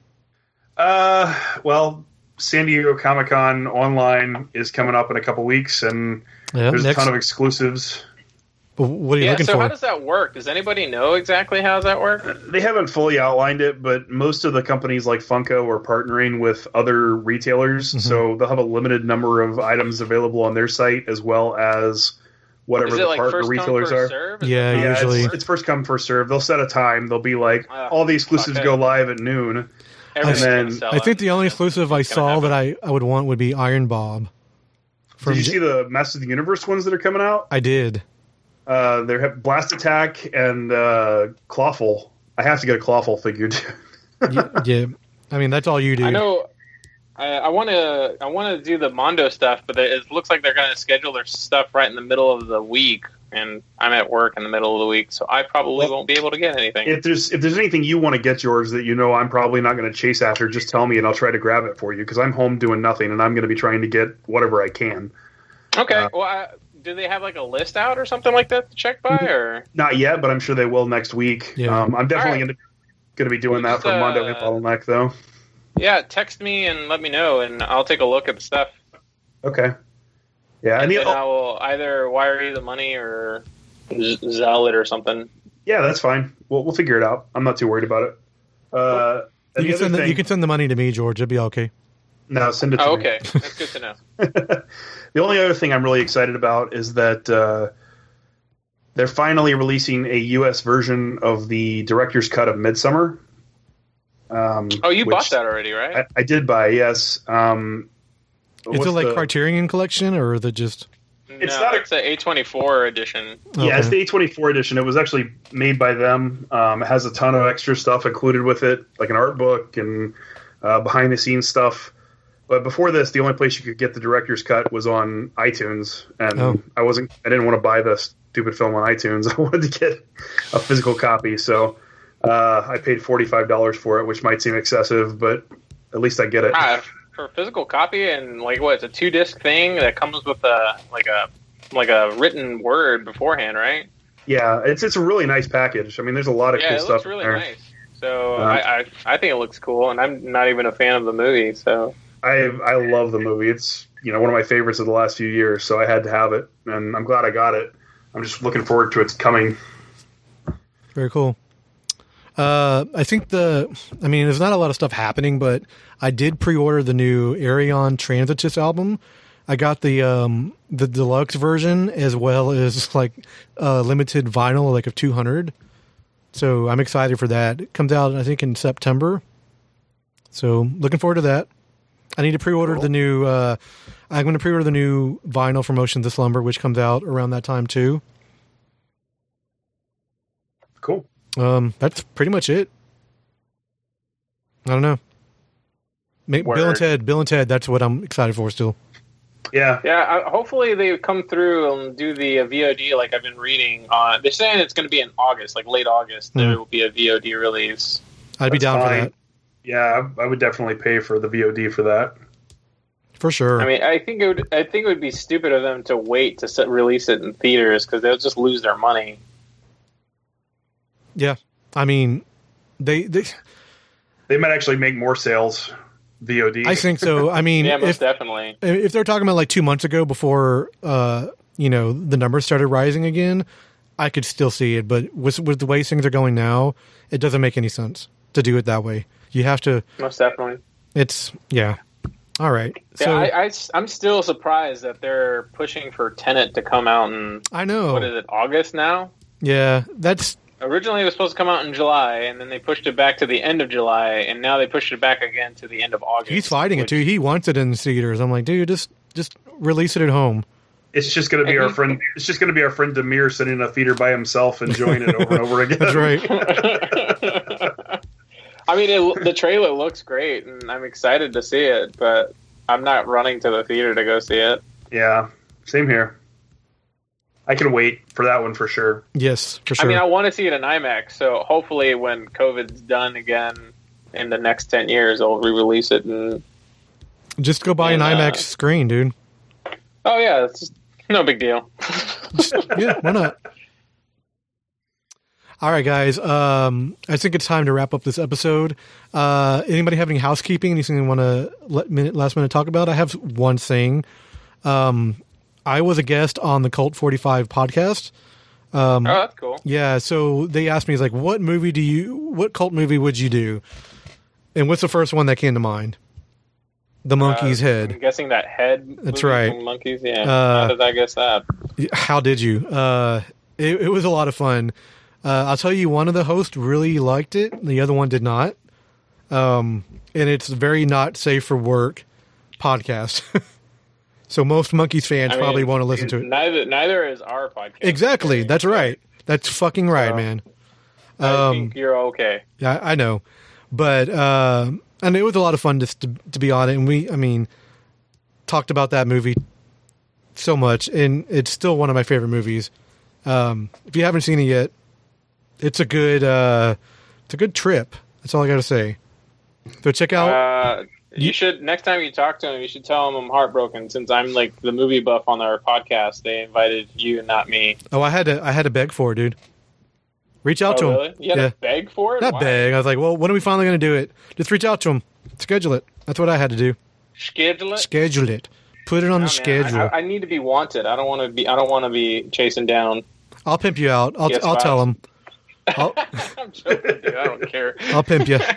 Well, San Diego Comic-Con online is coming up in a couple weeks, and there's a ton of exclusives. What are you looking for? So how does that work? Does anybody know exactly how does that work? They haven't fully outlined it, but most of the companies like Funko are partnering with other retailers, so they'll have a limited number of items available on their site as well as whatever the partner retailers are. Yeah, usually. It's first come, first serve. They'll set a time. They'll be like, all the exclusives go live at noon. I think the only exclusive I saw that I would want would be Iron Bob. Did you see the Masters of the Universe ones that are coming out? I did. They have Blast Attack and Clawful. I have to get a Clawful figure too. Yeah, I mean that's all you do. I know. I want to do the Mondo stuff, but it looks like they're going to schedule their stuff right in the middle of the week, and I'm at work in the middle of the week, so I probably won't be able to get anything. If there's anything you want to get, George, that I'm probably not going to chase after, just tell me and I'll try to grab it for you because I'm home doing nothing and I'm going to be trying to get whatever I can. Okay. Do they have a list out or something like that to check by, or not yet? But I'm sure they will next week. Yeah. I'm definitely going to be doing that for Mondo and Bottleneck, though. Yeah, text me and let me know, and I'll take a look at the stuff. Okay. Yeah, and then I will either wire you the money or Zelle it or something. Yeah, that's fine. We'll figure it out. I'm not too worried about it. You can send the money to me, George. It'll be okay. No, send it to me. Okay. That's good to know. The only other thing I'm really excited about is that they're finally releasing a U.S. version of the director's cut of Midsommar. You bought that already, right? I did buy, yes. Is it like Criterion Collection, or is it just... It's an A24 edition. Yeah, Okay. it's the A24 edition. It was actually made by them. It has a ton of extra stuff included with it, like an art book and behind-the-scenes stuff. But before this, the only place you could get the director's cut was on iTunes, and I didn't want to buy the stupid film on iTunes. I wanted to get a physical copy, so I paid $45 for it, which might seem excessive, but at least I get it. For a physical copy, and it's a 2-disc thing that comes with a written word beforehand, right? Yeah, it's a really nice package. I mean, there's a lot of cool stuff. Yeah, it looks really nice. So I think it looks cool, and I'm not even a fan of the movie. So I love the movie. It's one of my favorites of the last few years. So I had to have it, and I'm glad I got it. I'm just looking forward to its coming. Very cool. I think there's not a lot of stuff happening, but I did pre-order the new Arion Transitus album. I got the deluxe version as well as limited vinyl of 200. So I'm excited for that. It comes out I think in September. So looking forward to that. I need to pre-order the new. I'm going to pre-order the new vinyl for Motion of Slumber, which comes out around that time too. Cool. That's pretty much it. I don't know. Bill and Ted. That's what I'm excited for still. Yeah. Yeah. Hopefully they come through and do the VOD like I've been reading. They're saying it's going to be in August, late August. There will be a VOD release. I'd be down for that. Yeah, I would definitely pay for the VOD for that. For sure. I mean, I think it would be stupid of them to wait to release it in theaters because they'll just lose their money. Yeah, I mean, they might actually make more sales VOD. I think so. I mean, yeah, most definitely. If they're talking about 2 months ago before the numbers started rising again, I could still see it. But with the way things are going now, it doesn't make any sense to do it that way. You have to. Most definitely. All right. So I'm still surprised that they're pushing for Tenet to come out in. I know. What is it? August now? Yeah, that's. Originally, it was supposed to come out in July, and then they pushed it back to the end of July, and now they pushed it back again to the end of August. He's fighting it too. He wants it in the theaters. I'm like, dude, just release it at home. It's just going to be our friend. It's just going to be our friend Demir sitting in a theater by himself, enjoying it over and over again. That's right. I mean, the trailer looks great, and I'm excited to see it, but I'm not running to the theater to go see it. Yeah, same here. I can wait for that one for sure. Yes, for sure. I mean, I want to see it in IMAX, so hopefully when COVID's done again in the next 10 years, they'll re-release it. And just go buy an IMAX screen, dude. Oh, yeah, it's just no big deal. Yeah, why not? All right, guys. I think it's time to wrap up this episode. Anybody have any housekeeping? Anything they want to last minute talk about? I have one thing. I was a guest on the Cult 45 podcast. Oh, that's cool. Yeah, so they asked me, what cult movie would you do? And what's the first one that came to mind? The Monkey's Head. I'm guessing that Head. That's right. From Monkeys, yeah. How did I guess that? How did you? It was a lot of fun. I'll tell you, one of the hosts really liked it. The other one did not. And it's a very not safe for work podcast. So most Monkeys fans probably won't to listen to it. Neither is our podcast. Exactly. That's right. That's fucking right, man. I think you're okay. Yeah, I know. But, and it was a lot of fun to be on it. And talked about that movie so much. And it's still one of my favorite movies. If you haven't seen it yet, it's a good trip. That's all I got to say. So check out. You should, next time you talk to him, you should tell him I'm heartbroken since I'm the movie buff on our podcast. They invited you and not me. Oh, I had to beg for it, dude. Reach out to really? him. You had to beg for it? Not Why? beg. I was like, well, when are we finally going to do it? Just reach out to him. Schedule it. That's what I had to do. Schedule it? Schedule it. Put it on the schedule. I need to be wanted. I don't want to be chasing down. I'll pimp you out. I'll tell him. I'm joking, dude. I don't care. I'll pimp you.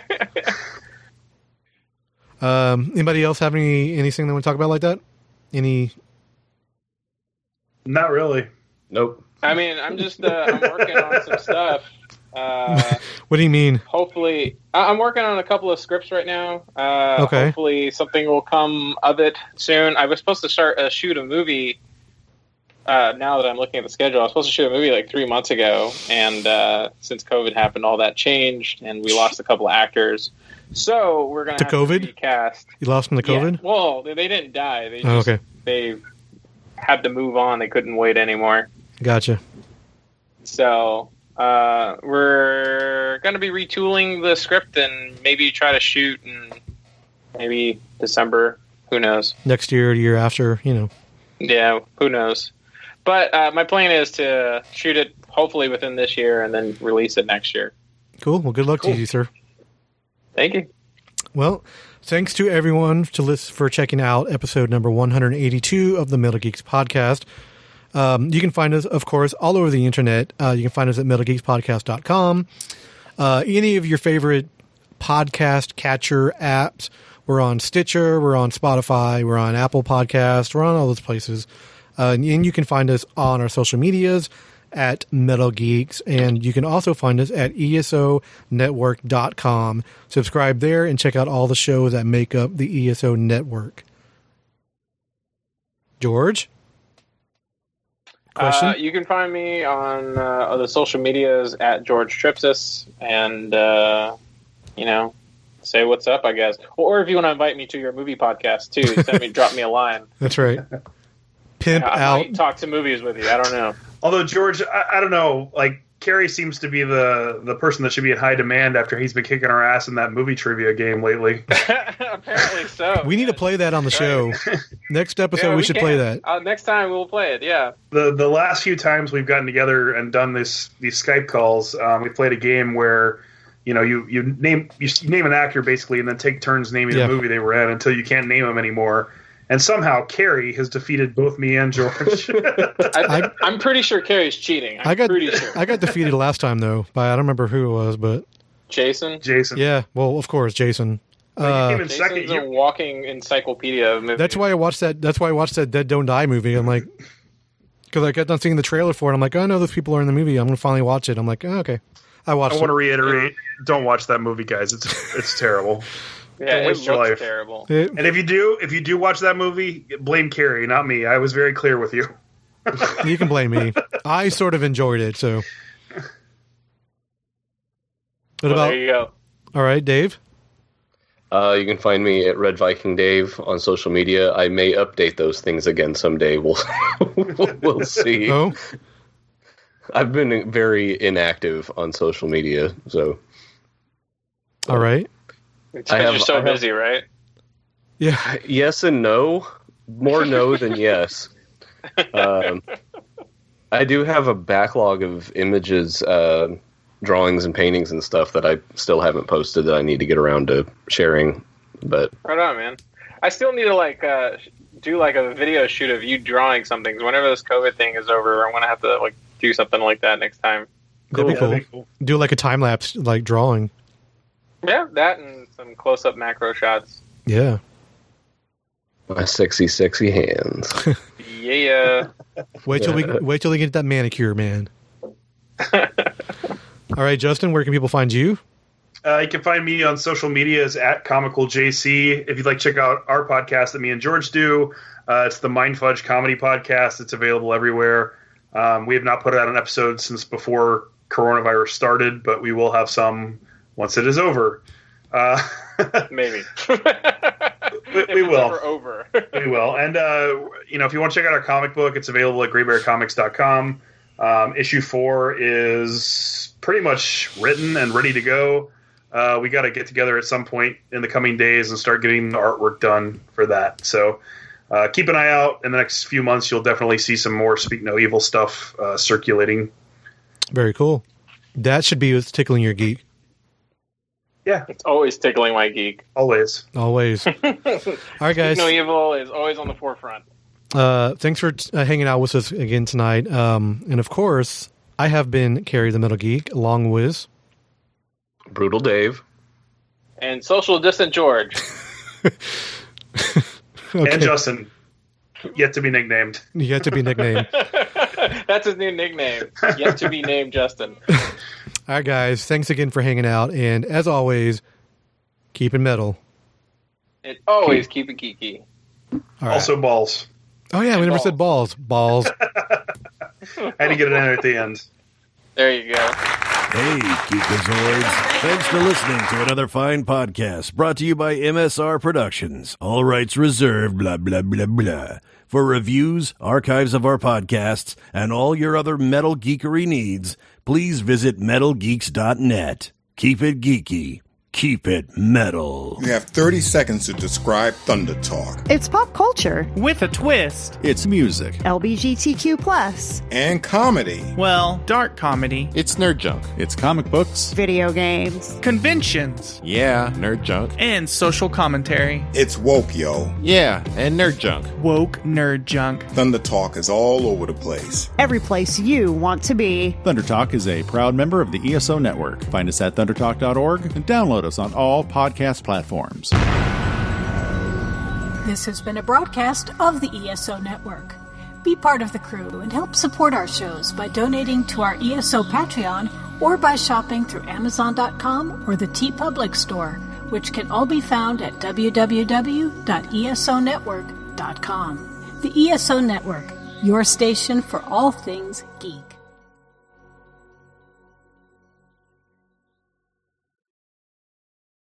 Anybody else have anything they want to talk about like that? Any? Not really. Nope. I mean, I'm just I'm working on some stuff. What do you mean? Hopefully, I'm working on a couple of scripts right now. Okay. Hopefully, something will come of it soon. I was supposed to shoot a movie. Now that I'm looking at the schedule, I was supposed to shoot a movie like 3 months ago, and since COVID happened, all that changed, and we lost a couple of actors. So we're going to have COVID? to recast. You lost them to COVID? Yeah. Well, they didn't die. They just, okay. They had to move on. They couldn't wait anymore. Gotcha. So we're going to be retooling the script and maybe try to shoot in maybe December. Who knows? Next year, the year after, Yeah, who knows? But my plan is to shoot it hopefully within this year and then release it next year. Cool. Well, good luck to you, sir. Thank you. Well, thanks to everyone for checking out episode number 182 of the Metal Geeks podcast. You can find us, of course, all over the internet. You can find us at MetalGeeksPodcast.com. Any of your favorite podcast catcher apps. We're on Stitcher. We're on Spotify. We're on Apple Podcasts. We're on all those places. And you can find us on our social medias at Metal Geeks. And you can also find us at ESONetwork.com. Subscribe there and check out all the shows that make up the ESO network. George? Question? You can find me on the social medias at George Tripsis, and say what's up, I guess. Or if you want to invite me to your movie podcast too, drop me a line. That's right. Pimp I out. might talk to movies with you. I don't know. Although George, I don't know, like Carrie seems to be the person that should be in high demand after he's been kicking our ass in that movie trivia game lately. Apparently so. We need to play that on the show. Next episode, we should play that. Next time we'll play it. Yeah. The last few times we've gotten together and done these Skype calls, we played a game where you name an actor basically, and then take turns naming the movie they were in until you can't name them anymore. And somehow Carrie has defeated both me and George. I'm pretty sure Carrie's cheating. I'm pretty sure. I got defeated last time though, by I don't remember who it was, but Jason. Yeah, well, of course, Jason. You came in Jason's second. a walking encyclopedia of movies. That's why I watched that. That's why I watched that Dead Don't Die movie. I'm like, because I kept on seeing the trailer for it. I'm like, oh no, those people are in the movie. I'm gonna finally watch it. I'm like, oh, okay. I watched. I want to reiterate: don't watch that movie, guys. It's terrible. Yeah, don't waste your life. Terrible. And if you do watch that movie, blame Carrie, not me. I was very clear with you. You can blame me. I sort of enjoyed it. So, there you go. All right, Dave. You can find me at Red Viking Dave on social media. I may update those things again someday. We'll see. Oh, I've been very inactive on social media, so. All right. It's because you're so busy, right? Yeah. Yes and no. More no than yes. I do have a backlog of images, drawings and paintings and stuff that I still haven't posted that I need to get around to sharing. But right on, man. I still need to do a video shoot of you drawing something. Whenever this COVID thing is over, I'm gonna have to do something like that next time. That'd be cool. Do like a time lapse drawing. Yeah, that and some close up macro shots. Yeah. My sexy hands. Yeah. Wait till we get that manicure, man. All right, Justin, where can people find you? You can find me on social media as at ComicalJC. If you'd like to check out our podcast that me and George do, it's the Mind Fudge Comedy Podcast. It's available everywhere. We have not put out an episode since before coronavirus started, but we will have some once it is over. Maybe. we will. Over. We will. And, if you want to check out our comic book, it's available at graybearcomics.com. Issue 4 is pretty much written and ready to go. We got to get together at some point in the coming days and start getting the artwork done for that. So keep an eye out. In the next few months, you'll definitely see some more Speak No Evil stuff circulating. Very cool. That should be what's tickling your geek. Yeah. It's always tickling my geek. Always. All right, guys. Speak No Evil is always on the forefront. Thanks for hanging out with us again tonight. And of course, I have been Carrie the Metal Geek, along with Brutal Dave. And Social Distant George. Okay. And Justin. Yet to be nicknamed. Yet to be nicknamed. That's his new nickname. Yet to be named Justin. All right, guys. Thanks again for hanging out. And as always, keep it metal. And always keep it geeky. Also balls. Oh, yeah. We never said balls. Balls. I had to get it in at the end. There you go. Hey, Geekazoids. Thanks for listening to another fine podcast brought to you by MSR Productions. All rights reserved, blah, blah, blah, blah. For reviews, archives of our podcasts, and all your other metal geekery needs, please visit metalgeeks.net. Keep it geeky. Keep it metal. You have 30 seconds to describe Thunder Talk. It's pop culture. With a twist. It's music. LGBTQ+. And comedy. Well, dark comedy. It's nerd junk. It's comic books. Video games. Conventions. Yeah, nerd junk. And social commentary. It's woke, yo. Yeah, and nerd junk. Woke nerd junk. Thunder Talk is all over the place. Every place you want to be. Thunder Talk is a proud member of the ESO Network. Find us at thundertalk.org and download us on all podcast platforms. This has been a broadcast of the ESO Network. Be part of the crew and help support our shows by donating to our ESO Patreon or by shopping through Amazon.com or the TeePublic Store, which can all be found at www.esonetwork.com. The ESO Network, your station for all things geek.